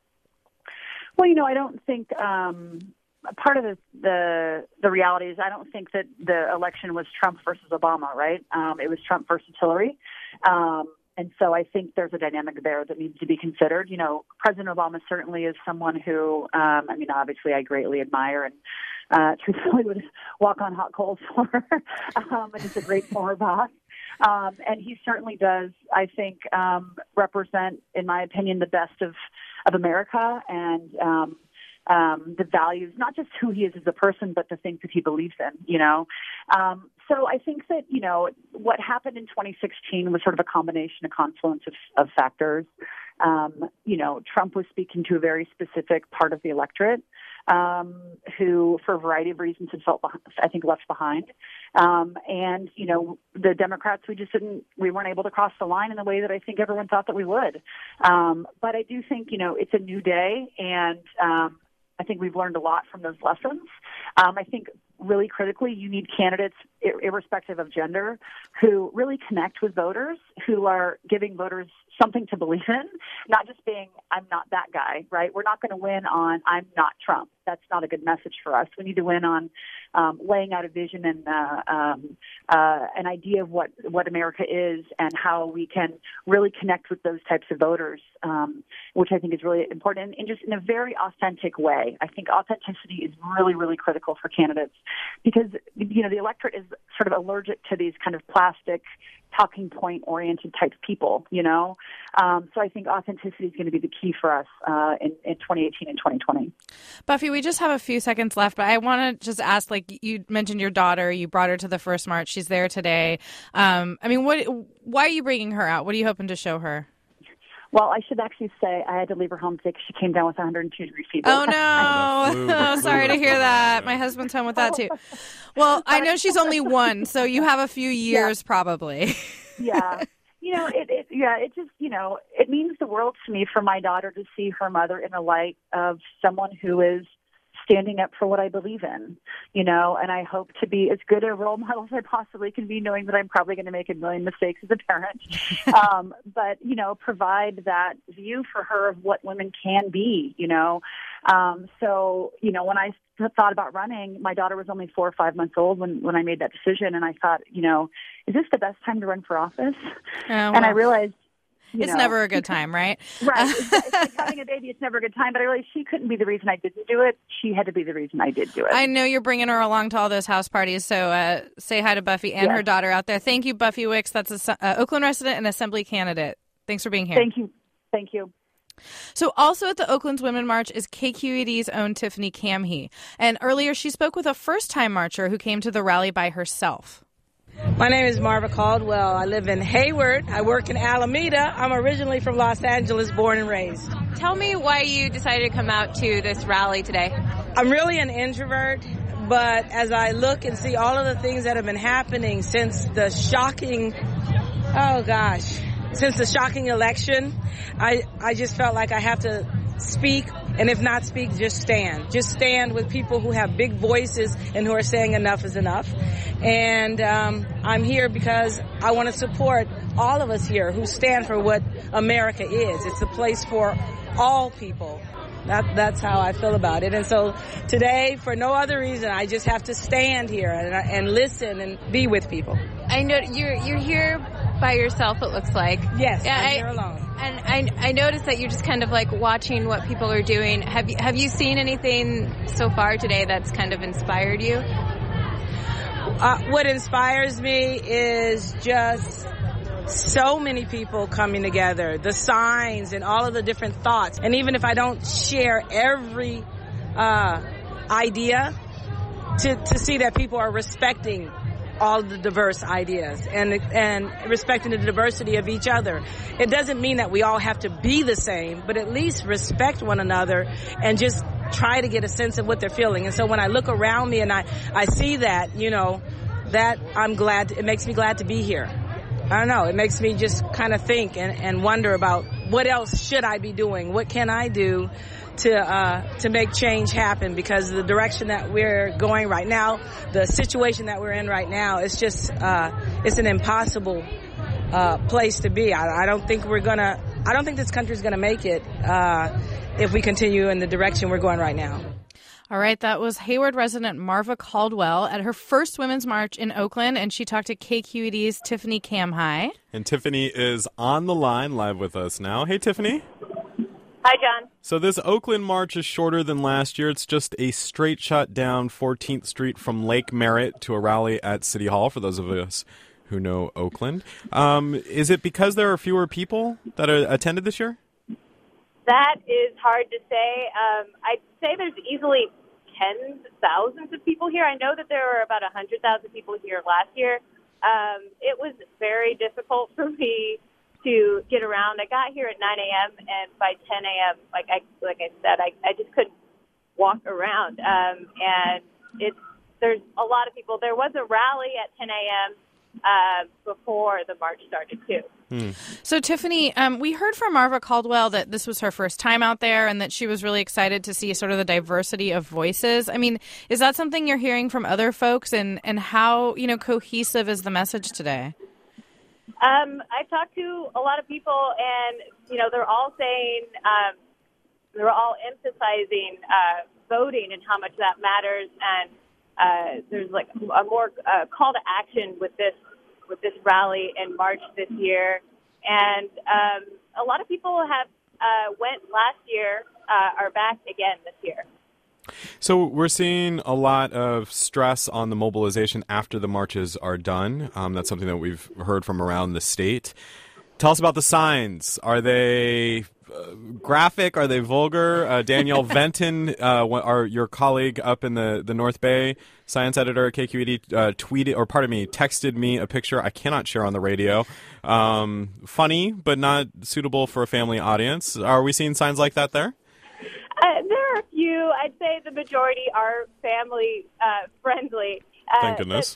Well, you know, I don't think um, part of the, the the reality is I don't think that the election was Trump versus Obama, right? Um, it was Trump versus Hillary. Um, and so I think there's a dynamic there that needs to be considered. You know, President Obama certainly is someone who, um, I mean, obviously I greatly admire and uh, truthfully would walk on hot coals for, um, and he's a great former boss. Um, and he certainly does, I think, um, represent, in my opinion, the best of, of America and um, um, the values, not just who he is as a person, but the things that he believes in, you know. Um, so I think that, you know, what happened in twenty sixteen was sort of a combination, a confluence of, of factors. Um, you know, Trump was speaking to a very specific part of the electorate um, who, for a variety of reasons, had felt, behind, I think, left behind. Um, and, you know, the Democrats, we just didn't, we weren't able to cross the line in the way that I think everyone thought that we would. Um, but I do think, you know, it's a new day, and um, I think we've learned a lot from those lessons. Um, I think really critically, you need candidates, irrespective of gender, who really connect with voters, who are giving voters something to believe in, not just being, I'm not that guy, right? We're not going to win on, I'm not Trump. That's not a good message for us. We need to win on um, laying out a vision and uh, um, uh, an idea of what, what America is and how we can really connect with those types of voters, um, which I think is really important, and, and just in a very authentic way. I think authenticity is really, really critical for candidates because, you know, the electorate is sort of allergic to these kind of plastic, talking point oriented type people, you know? Um, so I think authenticity is going to be the key for us uh, in, in twenty eighteen and twenty twenty. Buffy, we just have a few seconds left, but I want to just ask, like, you mentioned your daughter, you brought her to the first march. She's there today. Um, I mean, what? Why are you bringing her out? What are you hoping to show her? Well, I should actually say I had to leave her home sick. She came down with one hundred two degree fever. Oh, no. Oh, sorry to hear that. My husband's home with that, too. Well, I know she's only one, so you have a few years yeah. probably. Yeah. You know, it, it, yeah, it just, you know, it means the world to me for my daughter to see her mother in the light of someone who is standing up for what I believe in, you know, and I hope to be as good a role model as I possibly can be, knowing that I'm probably going to make a million mistakes as a parent. um, but, you know, provide that view for her of what women can be, you know. Um, so, you know, when I thought about running, my daughter was only four or five months old when, when I made that decision. And I thought, you know, is this the best time to run for office? Oh, well. And I realized, You it's know. never a good time, right? Right. It's, it's like having a baby. It's never a good time. But I realized she couldn't be the reason I didn't do it. She had to be the reason I did do it. I know you're bringing her along to all those house parties. So uh, say hi to Buffy and yes. her daughter out there. Thank you, Buffy Wicks. That's a uh, Oakland resident and Assembly candidate. Thanks for being here. Thank you. Thank you. So also at the Oakland's Women March is K Q E D's own Tiffany Kamhe. And earlier she spoke with a first-time marcher who came to the rally by herself. My name is Marva Caldwell. I live in Hayward. I work in Alameda. I'm originally from Los Angeles, born and raised. Tell me why you decided to come out to this rally today. I'm really an introvert, But as I look and see all of the things that have been happening since the shocking, oh gosh, since the shocking election, I, I just felt like I have to speak, and if not speak, just stand. Just stand with people who have big voices and who are saying enough is enough. And um, I'm here because I want to support all of us here who stand for what America is. It's a place for all people. That, that's how I feel about it. And so today, for no other reason, I just have to stand here and, and listen and be with people. I know you're you're here by yourself, it looks like. Yes, yeah, I'm I, here alone. And I, I noticed that you're just kind of like watching what people are doing. Have you, have you seen anything so far today that's kind of inspired you? Uh, what inspires me is just so many people coming together, the signs and all of the different thoughts. And even if I don't share every uh, idea, to, to see that people are respecting all the diverse ideas and and respecting the diversity of each other. It doesn't mean that we all have to be the same, but at least respect one another and just try to get a sense of what they're feeling. And so when I look around me and I, I see that, you know, that I'm glad, it makes me glad to be here. I don't know, it makes me just kind of think and, and wonder about what else should I be doing? What can I do to uh, to make change happen? Because the direction that we're going right now, the situation that we're in right now, it's just, uh, it's an impossible uh, place to be. I, I don't think we're gonna, I don't think this country's gonna make it uh, if we continue in the direction we're going right now. All right, that was Hayward resident Marva Caldwell at her first Women's March in Oakland, and she talked to K Q E D's Tiffany Kamhai. And Tiffany is on the line live with us now. Hey, Tiffany. Hi, John. So this Oakland March is shorter than last year. It's just a straight shot down fourteenth Street from Lake Merritt to a rally at City Hall, for those of us who know Oakland. Um, is it because there are fewer people that are attended this year? That is hard to say. Um, I'd say there's easily tens of thousands of people here. I know that there were about one hundred thousand people here last year. Um, it was very difficult for me to get around. I got here at nine a.m. and by ten a.m., like I like I said, I, I just couldn't walk around. Um, and it's there's a lot of people. There was a rally at ten a.m. Uh, before the march started, too. Hmm. So, Tiffany, um, we heard from Marva Caldwell that this was her first time out there and that she was really excited to see sort of the diversity of voices. I mean, is that something you're hearing from other folks, and, and how, you know, cohesive is the message today? Um, I talked to a lot of people, and, you know, they're all saying, um, they're all emphasizing uh, voting and how much that matters, and Uh, there's like a more uh, call to action with this with this rally in March this year, and um, a lot of people have uh, went last year uh, are back again this year. So we're seeing a lot of stress on the mobilization after the marches are done. Um, that's something that we've heard from around the state. Tell us about the signs. Are they uh, graphic? Are they vulgar? Uh, Danielle Venton, uh, our, your colleague up in the, the North Bay, science editor at K Q E D, uh, tweeted, or pardon me, texted me a picture I cannot share on the radio. Um, funny, but not suitable for a family audience. Are we seeing signs like that there? Uh, there are a few. I'd say the majority are family uh, friendly. Uh, Thank goodness.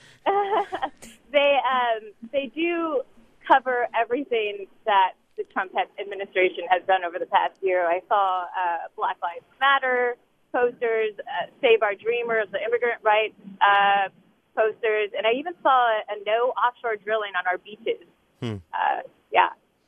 But, they um, they do cover everything that the Trump administration has done over the past year. I saw uh, Black Lives Matter posters, uh, Save Our Dreamers, the immigrant rights uh, posters, and I even saw a, a no offshore drilling on our beaches. Hmm. Uh, yeah.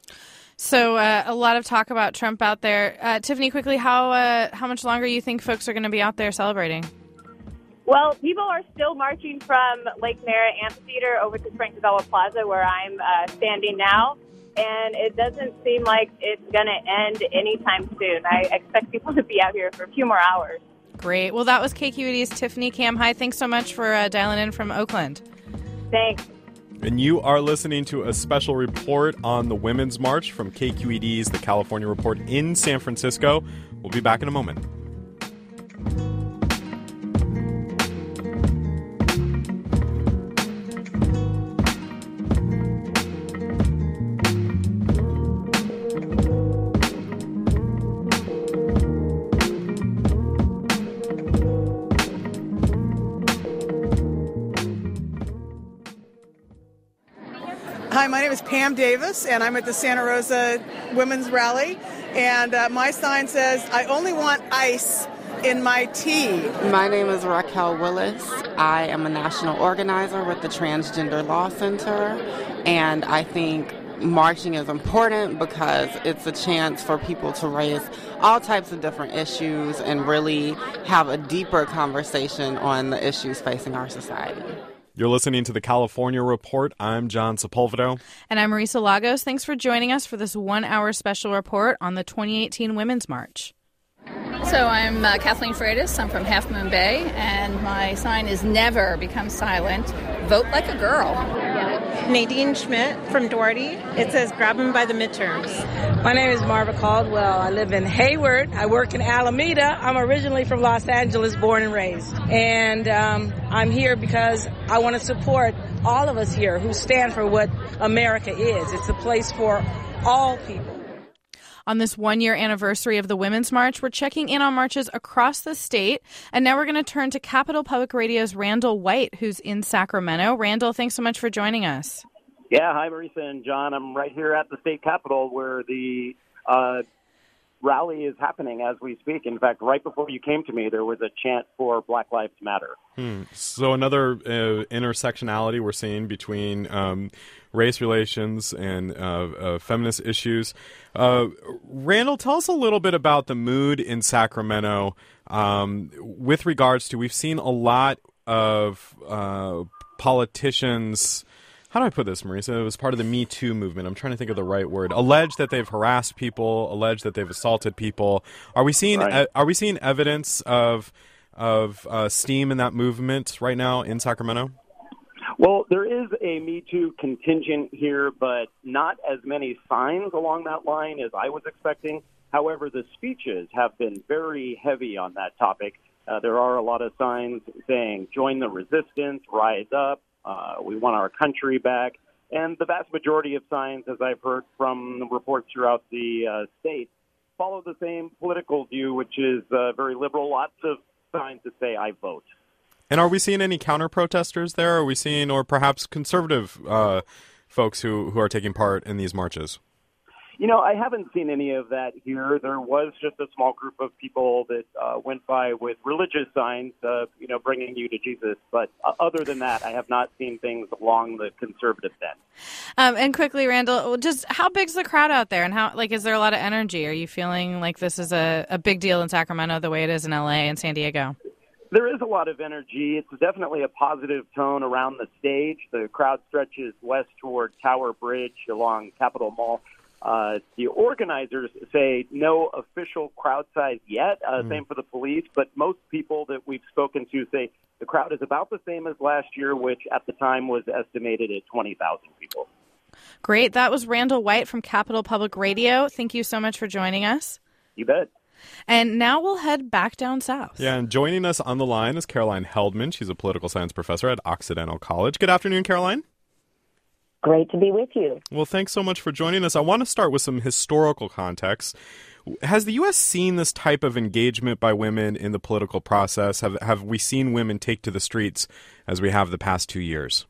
So uh, a lot of talk about Trump out there. Uh, Tiffany, quickly, how uh, how much longer you think folks are going to be out there celebrating? Well, people are still marching from Lake Merritt Amphitheater over to Frank Zella Plaza, where I'm uh, standing now, and it doesn't seem like it's going to end anytime soon. I expect people to be out here for a few more hours. Great. Well, that was K Q E D's Tiffany Kamhai. Thanks so much for uh, dialing in from Oakland. Thanks. And you are listening to a special report on the Women's March from K Q E D's The California Report in San Francisco. We'll be back in a moment. Hi, my name is Pam Davis, and I'm at the Santa Rosa Women's Rally. And uh, my sign says, I only want ice in my tea. My name is Raquel Willis. I am a national organizer with the Transgender Law Center, and I think marching is important because it's a chance for people to raise all types of different issues and really have a deeper conversation on the issues facing our society. You're listening to the California Report. I'm John Sepulveda. And I'm Marisa Lagos. Thanks for joining us for this one-hour special report on the twenty eighteen Women's March. So I'm uh, Kathleen Freitas. I'm from Half Moon Bay, and my sign is never become silent. Vote like a girl. Nadine Schmidt from Doherty. It says grab them by the midterms. My name is Marva Caldwell. I live in Hayward. I work in Alameda. I'm originally from Los Angeles, born and raised. And um, I'm here because I want to support all of us here who stand for what America is. It's a place for all people. On this one-year anniversary of the Women's March, we're checking in on marches across the state. And now we're going to turn to Capital Public Radio's Randall White, who's in Sacramento. Randall, thanks so much for joining us. Yeah, hi, Marisa and John. I'm right here at the state capitol where the uh, rally is happening as we speak. In fact, right before you came to me, there was a chant for Black Lives Matter. Hmm. So another uh, intersectionality we're seeing between um, race relations and uh, uh, feminist issues. Uh, Randall, tell us a little bit about the mood in Sacramento um, with regards to, we've seen a lot of uh, politicians. How do I put this, Marisa? It was part of the Me Too movement. I'm trying to think of the right word. Allege that they've harassed people, allege that they've assaulted people. Are we seeing Right. uh, are we seeing evidence of of uh, steam in that movement right now in Sacramento? Well, there is a Me Too contingent here, but not as many signs along that line as I was expecting. However, the speeches have been very heavy on that topic. Uh, there are a lot of signs saying, join the resistance, rise up, uh, we want our country back. And the vast majority of signs, as I've heard from reports throughout the uh, state, follow the same political view, which is uh, very liberal. Lots of signs that say, I vote. And are we seeing any counter-protesters there? Are we seeing, or perhaps conservative uh, folks who, who are taking part in these marches? You know, I haven't seen any of that here. There was just a small group of people that uh, went by with religious signs, uh, you know, bringing you to Jesus. But uh, other than that, I have not seen things along the conservative bent. Um, and quickly, Randall, just how big's the crowd out there, and how like is there a lot of energy? Are you feeling like this is a, a big deal in Sacramento the way it is in L A and San Diego? There is a lot of energy. It's definitely a positive tone around the stage. The crowd stretches west toward Tower Bridge along Capitol Mall. Uh, the organizers say no official crowd size yet, uh, mm. same for the police, but most people that we've spoken to say the crowd is about the same as last year, which at the time was estimated at twenty thousand people. Great. That was Randall White from Capital Public Radio. Thank you so much for joining us. You bet. And now we'll head back down south. Yeah, and joining us on the line is Caroline Heldman. She's a political science professor at Occidental College. Good afternoon, Caroline. Great to be with you. Well, thanks so much for joining us. I want to start with some historical context. Has the U S seen this type of engagement by women in the political process? Have have we seen women take to the streets as we have the past two years?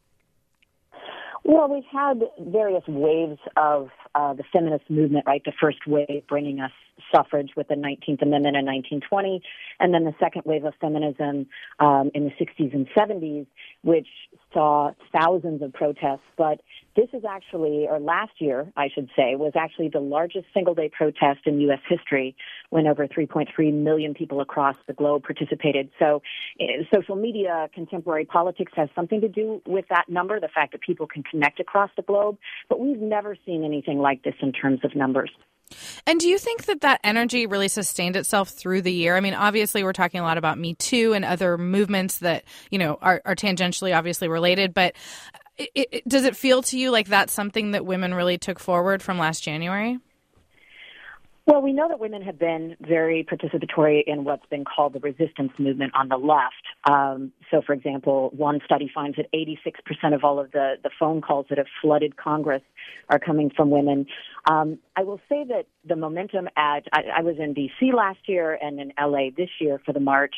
Well, we've had various waves of uh, the feminist movement, right? The first wave bringing us suffrage with the nineteenth Amendment in nineteen twenty, and then the second wave of feminism um, in the sixties and seventies, which saw thousands of protests. But this is actually, or last year, I should say, was actually the largest single-day protest in U S history when over three point three million people across the globe participated. So uh, social media, contemporary politics has something to do with that number, the fact that people can connect across the globe. But we've never seen anything like this in terms of numbers. And do you think that that energy really sustained itself through the year? I mean, obviously, we're talking a lot about Me Too and other movements that, you know, are, are tangentially obviously related. But it, it, does it feel to you like that's something that women really took forward from last January? Well, we know that women have been very participatory in what's been called the resistance movement on the left. Um, so, for example, one study finds that eighty-six percent of all of the, the phone calls that have flooded Congress are coming from women. Um, I will say that the momentum at, I, I was in D C last year and in L A this year for the march.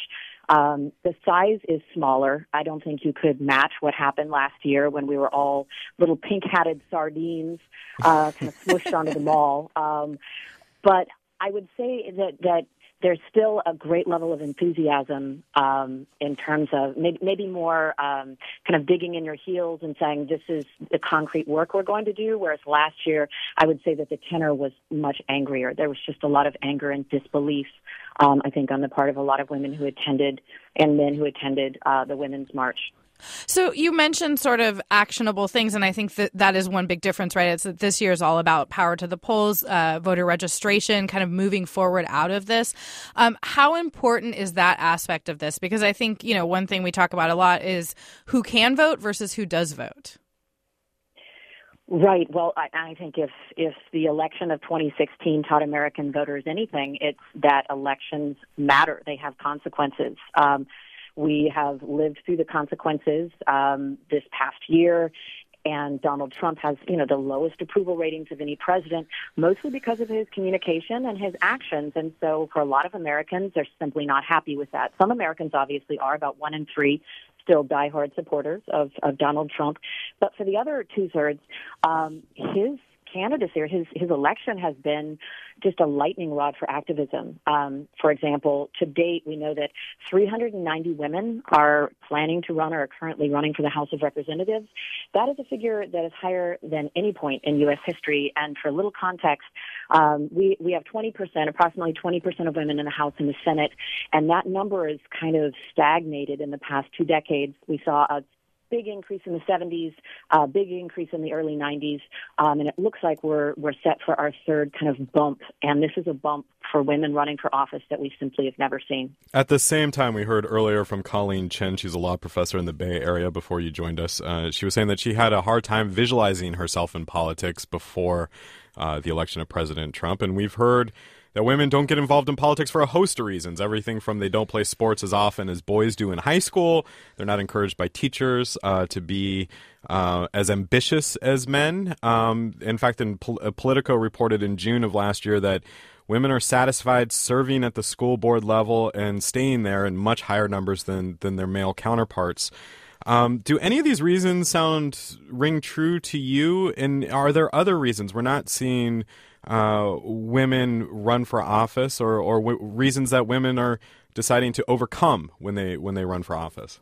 Um, the size is smaller. I don't think you could match what happened last year when we were all little pink-hatted sardines uh, kind of smushed onto the mall. Um, but I would say that, that there's still a great level of enthusiasm um, in terms of maybe, maybe more um, kind of digging in your heels and saying this is the concrete work we're going to do, whereas last year I would say that the tenor was much angrier. There was just a lot of anger and disbelief, um, I think, on the part of a lot of women who attended and men who attended uh, the Women's March. So you mentioned sort of actionable things, and I think that that is one big difference, right? It's that this year is all about power to the polls, uh, voter registration, kind of moving forward out of this. Um, how important is that aspect of this? Because I think, you know, one thing we talk about a lot is who can vote versus who does vote. Right. Well, I, I think if if the election of twenty sixteen taught American voters anything, it's that elections matter. They have consequences. Um, We have lived through the consequences um, this past year, and Donald Trump has, you know, the lowest approval ratings of any president, mostly because of his communication and his actions. And so for a lot of Americans, they're simply not happy with that. Some Americans obviously are, about one in three, still diehard supporters of, of Donald Trump. But for the other two-thirds, um, his candidacy or his, his election has been just a lightning rod for activism. Um, for example, to date, we know that three hundred ninety women are planning to run or are currently running for the House of Representatives. That is a figure that is higher than any point in U S history. And for a little context, um, we, we have twenty percent, approximately twenty percent of women in the House and the Senate, and that number is kind of stagnated in the past two decades. We saw a big increase in the seventies, uh, big increase in the early nineties, um, and it looks like we're we're set for our third kind of bump, and this is a bump for women running for office that we simply have never seen. At the same time, we heard earlier from Colleen Chen, she's a law professor in the Bay Area before you joined us. Uh, she was saying that she had a hard time visualizing herself in politics before uh, the election of President Trump, and we've heard that women don't get involved in politics for a host of reasons. Everything from they don't play sports as often as boys do in high school. They're not encouraged by teachers uh, to be uh, as ambitious as men. Um, in fact, in Pol- Politico reported in June of last year that women are satisfied serving at the school board level and staying there in much higher numbers than, than their male counterparts. Um, do any of these reasons sound ring true to you? And are there other reasons we're not seeing Uh, women run for office, or, or w- reasons that women are deciding to overcome when they when they run for office?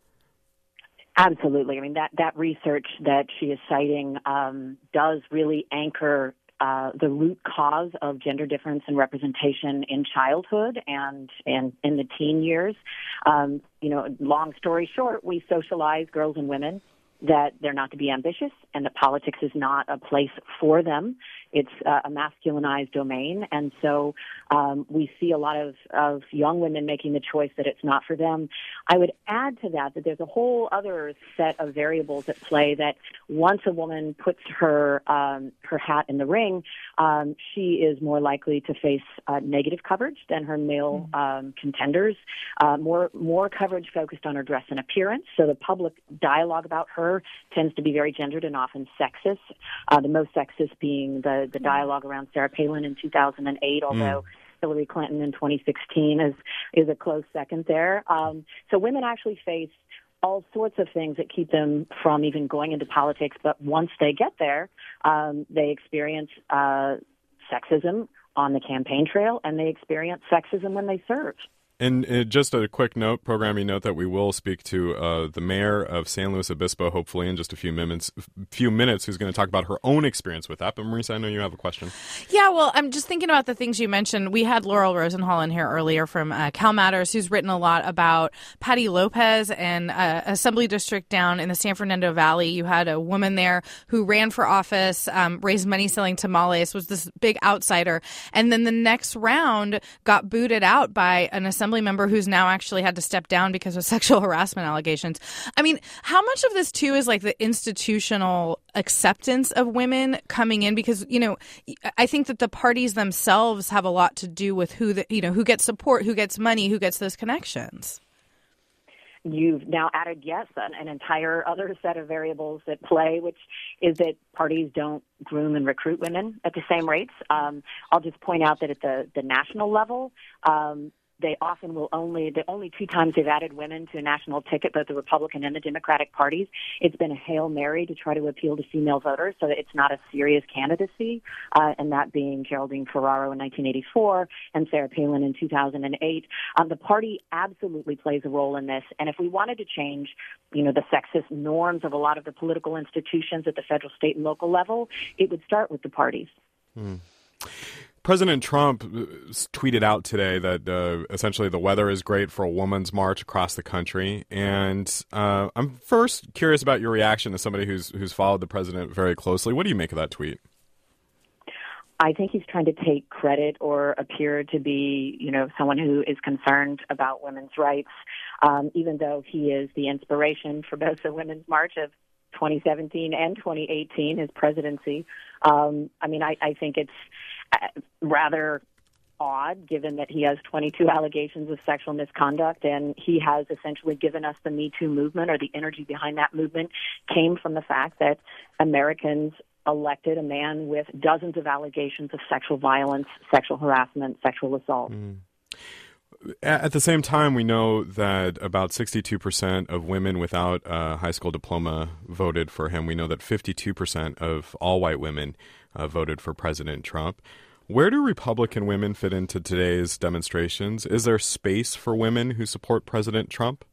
Absolutely. I mean, that, that research that she is citing um, does really anchor uh, the root cause of gender difference and representation in childhood and, and in the teen years. Um, you know, long story short, we socialize girls and women that they're not to be ambitious and that politics is not a place for them. It's uh, a masculinized domain. And so um, we see a lot of, of young women making the choice that it's not for them. I would add to that that there's a whole other set of variables at play, that once a woman puts her um, her hat in the ring, um, she is more likely to face uh, negative coverage than her male um, contenders, uh, more, more coverage focused on her dress and appearance. So the public dialogue about her tends to be very gendered and often sexist, uh, the most sexist being the, the dialogue around Sarah Palin in two thousand eight, although mm. Hillary Clinton in twenty sixteen is, is a close second there. Um, so women actually face all sorts of things that keep them from even going into politics, but once they get there, um, they experience uh, sexism on the campaign trail, and they experience sexism when they serve. And uh, just a quick note, programming note, that we will speak to uh, the mayor of San Luis Obispo, hopefully in just a few minutes, few minutes, who's going to talk about her own experience with that. But Marisa, I know you have a question. Yeah, well, I'm just thinking about the things you mentioned. We had Laurel Rosenhall in here earlier from uh, Cal Matters, who's written a lot about Patty Lopez and uh, Assembly District down in the San Fernando Valley. You had a woman there who ran for office, um, raised money selling tamales, was this big outsider, and then the next round got booted out by an assembly member who's now actually had to step down because of sexual harassment allegations. I mean, how much of this, too, is like the institutional acceptance of women coming in? Because, you know, I think that the parties themselves have a lot to do with who, the, you know, who gets support, who gets money, who gets those connections. You've now added, yes, an, an entire other set of variables at play, which is that parties don't groom and recruit women at the same rates. Um, I'll just point out that at the, the national level, um, they often will only, the only two times they've added women to a national ticket, both the Republican and the Democratic parties, it's been a Hail Mary to try to appeal to female voters so that it's not a serious candidacy, uh, and that being Geraldine Ferraro in nineteen eighty-four and Sarah Palin in two thousand eight. Um, the party absolutely plays a role in this, and if we wanted to change, you know, the sexist norms of a lot of the political institutions at the federal, state, and local level, it would start with the parties. Hmm. President Trump tweeted out today that uh, essentially the weather is great for a woman's march across the country. And uh, I'm first curious about your reaction to somebody who's who's followed the president very closely. What do you make of that tweet? I think he's trying to take credit or appear to be, you know, someone who is concerned about women's rights, um, even though he is the inspiration for both the Women's March of twenty seventeen and twenty eighteen, his presidency. Um, I mean, I, I think it's rather odd, given that he has twenty-two allegations of sexual misconduct, and he has essentially given us the Me Too movement, or the energy behind that movement came from the fact that Americans elected a man with dozens of allegations of sexual violence, sexual harassment, sexual assault. Mm. At the same time, we know that about sixty-two percent of women without a high school diploma voted for him. We know that fifty-two percent of all white women uh, voted for President Trump. Where do Republican women fit into today's demonstrations? Is there space for women who support President Trump?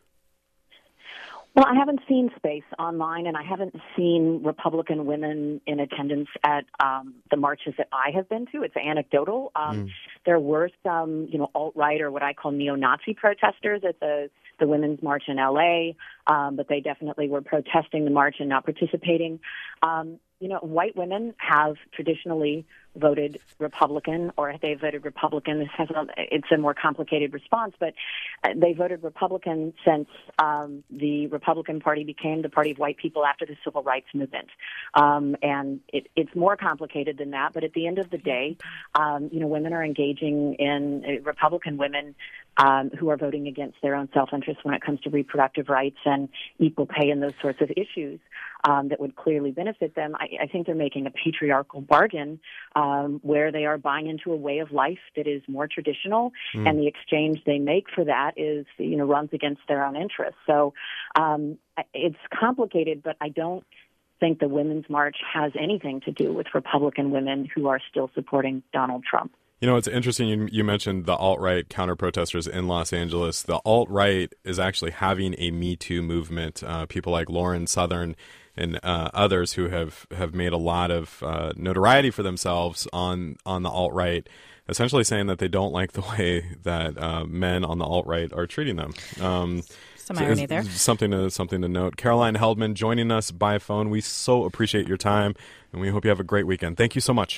Well, I haven't seen space online, and I haven't seen Republican women in attendance at um, the marches that I have been to. It's anecdotal. Um, mm. There were some, you know, alt-right or what I call neo-Nazi protesters at the, the Women's March in L A, um, but they definitely were protesting the march and not participating. Um, you know, white women have traditionally voted Republican, or they voted Republican. This has a, it's a more complicated response, but they voted Republican since um, the Republican Party became the party of white people after the Civil Rights Movement. Um, and it, it's more complicated than that, but at the end of the day, um, you know, women are engaging in, uh, Republican women um, who are voting against their own self-interest when it comes to reproductive rights and equal pay and those sorts of issues um, that would clearly benefit them. I, I think they're making a patriarchal bargain Um, where they are buying into a way of life that is more traditional, mm. and the exchange they make for that is, you know, runs against their own interests. So um, it's complicated, but I don't think the Women's March has anything to do with Republican women who are still supporting Donald Trump. You know, it's interesting you, you mentioned the alt-right counter-protesters in Los Angeles. The alt-right is actually having a Me Too movement. Uh, people like Lauren Southern and uh, others who have, have made a lot of uh, notoriety for themselves on, on the alt-right, essentially saying that they don't like the way that uh, men on the alt-right are treating them. Um, Some irony there. Something to, something to note. Caroline Heldman joining us by phone. We so appreciate your time, and we hope you have a great weekend. Thank you so much.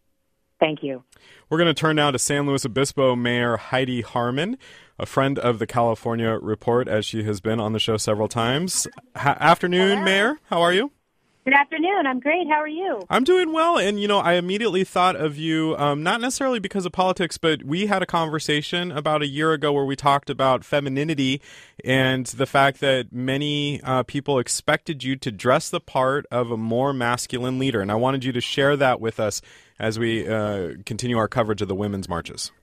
Thank you. We're going to turn now to San Luis Obispo Mayor Heidi Harmon, a friend of the California Report, as she has been on the show several times. Ha- afternoon, Hello. Mayor. How are you? Good afternoon. I'm great. How are you? I'm doing well. And, you know, I immediately thought of you, um, not necessarily because of politics, but we had a conversation about a year ago where we talked about femininity and the fact that many uh, people expected you to dress the part of a more masculine leader. And I wanted you to share that with us as we uh, continue our coverage of the women's marches.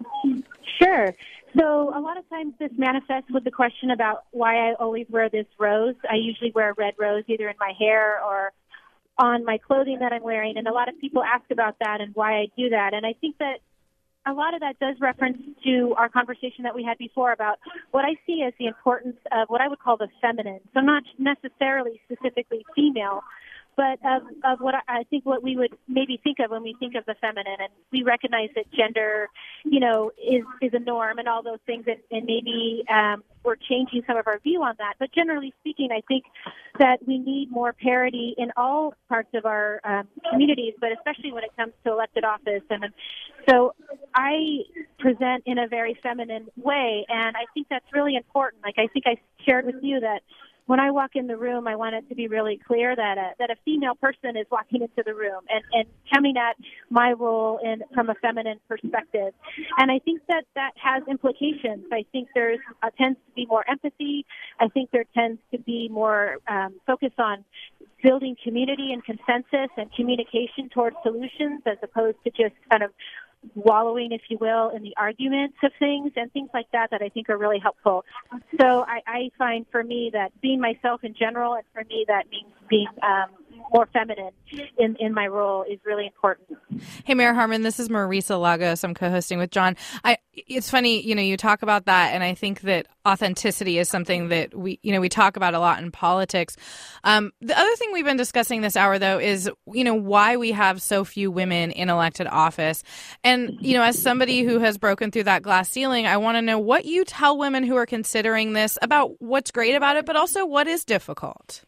Sure. So a lot of times this manifests with the question about why I always wear this rose. I usually wear a red rose either in my hair or on my clothing that I'm wearing, and a lot of people ask about that and why I do that. And I think that a lot of that does reference to our conversation that we had before about what I see as the importance of what I would call the feminine. So not necessarily specifically female, but of, of what I think what we would maybe think of when we think of the feminine. And we recognize that gender, you know, is, is a norm and all those things, and, and maybe um, we're changing some of our view on that. But generally speaking, I think that we need more parity in all parts of our um, communities, but especially when it comes to elected office. And so I present in a very feminine way, and I think that's really important. Like I think I shared with you that when I walk in the room, I want it to be really clear that a, that a female person is walking into the room and, and coming at my role in from a feminine perspective. And I think that that has implications. I think there's uh, tends to be more empathy. I think there tends to be more um, focus on building community and consensus and communication towards solutions as opposed to just kind of wallowing, if you will, in the arguments of things and things like that that I think are really helpful. So I, I find for me that being myself in general, and for me that means being um, more feminine in, in my role is really important. Hey, Mayor Harman, this is Marisa Lagos. I'm co-hosting with John. I, it's funny, you know, you talk about that, and I think that authenticity is something that we, you know, we talk about a lot in politics. Um, the other thing we've been discussing this hour, though, is, you know, why we have so few women in elected office. And, you know, as somebody who has broken through that glass ceiling, I want to know what you tell women who are considering this about what's great about it, but also what is difficult.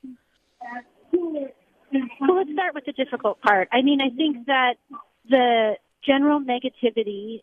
Well, let's start with the difficult part. I mean, I think that the general negativity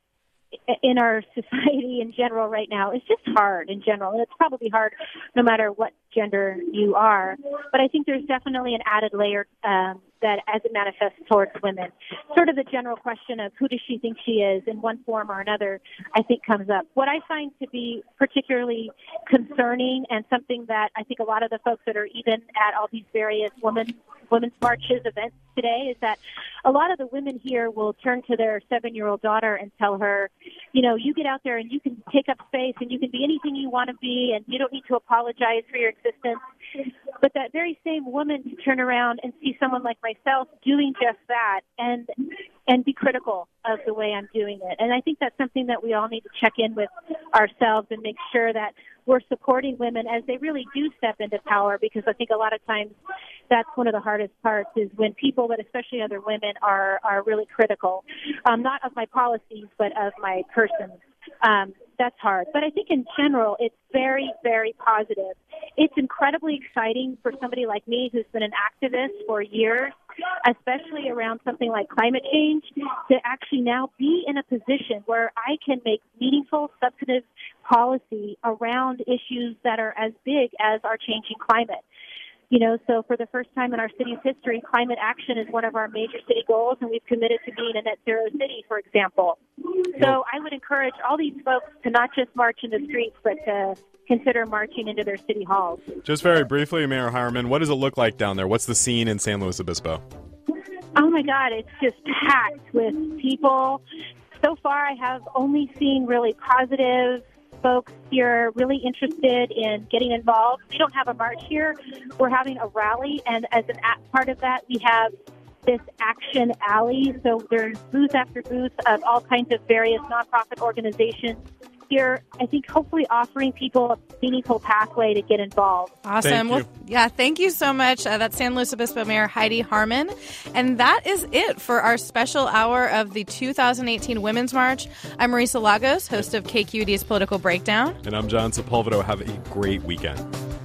in our society in general right now is just hard in general. And it's probably hard no matter what gender you are. But I think there's definitely an added layer um, that as it manifests towards women. Sort of the general question of who does she think she is in one form or another, I think comes up. What I find to be particularly concerning and something that I think a lot of the folks that are even at all these various women women's marches events today is that a lot of the women here will turn to their seven-year-old daughter and tell her, you know, you get out there and you can take up space and you can be anything you want to be and you don't need to apologize for your existence. But that very same woman can turn around and see someone like myself doing just that and and be critical of the way I'm doing it. And I think that's something that we all need to check in with ourselves and make sure that we're supporting women as they really do step into power, because I think a lot of times that's one of the hardest parts is when people, but especially other women, are, are really critical, um, not of my policies, but of my person. Um, that's hard. But I think in general, it's very, very positive. It's incredibly exciting for somebody like me who's been an activist for years, especially around something like climate change, to actually now be in a position where I can make meaningful, substantive policy around issues that are as big as our changing climate. You know, so for the first time in our city's history, climate action is one of our major city goals, and we've committed to being a net zero city, for example. So I would encourage all these folks to not just march in the streets, but to consider marching into their city halls. Just very briefly, Mayor Harman, what does it look like down there? What's the scene in San Luis Obispo? Oh, my God, it's just packed with people. So far, I have only seen really positive folks here really interested in getting involved. We don't have a march here. We're having a rally, and as an part of that, we have this action alley. So there's booth after booth of all kinds of various nonprofit organizations here, I think hopefully offering people a meaningful pathway to get involved. Awesome. Well, yeah, thank you so much. Uh, that's San Luis Obispo Mayor Heidi Harman. And that is it for our special hour of the two thousand eighteen Women's March. I'm Marisa Lagos, host of K Q E D's Political Breakdown. And I'm John Sepulveda. Have a great weekend.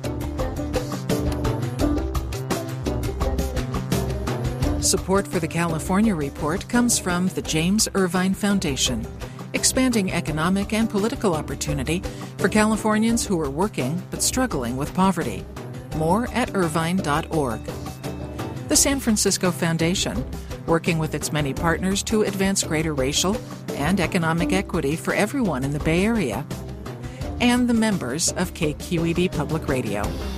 Support for the California Report comes from the James Irvine Foundation, expanding economic and political opportunity for Californians who are working but struggling with poverty. More at irvine dot org. The San Francisco Foundation, working with its many partners to advance greater racial and economic equity for everyone in the Bay Area. And the members of K Q E D Public Radio.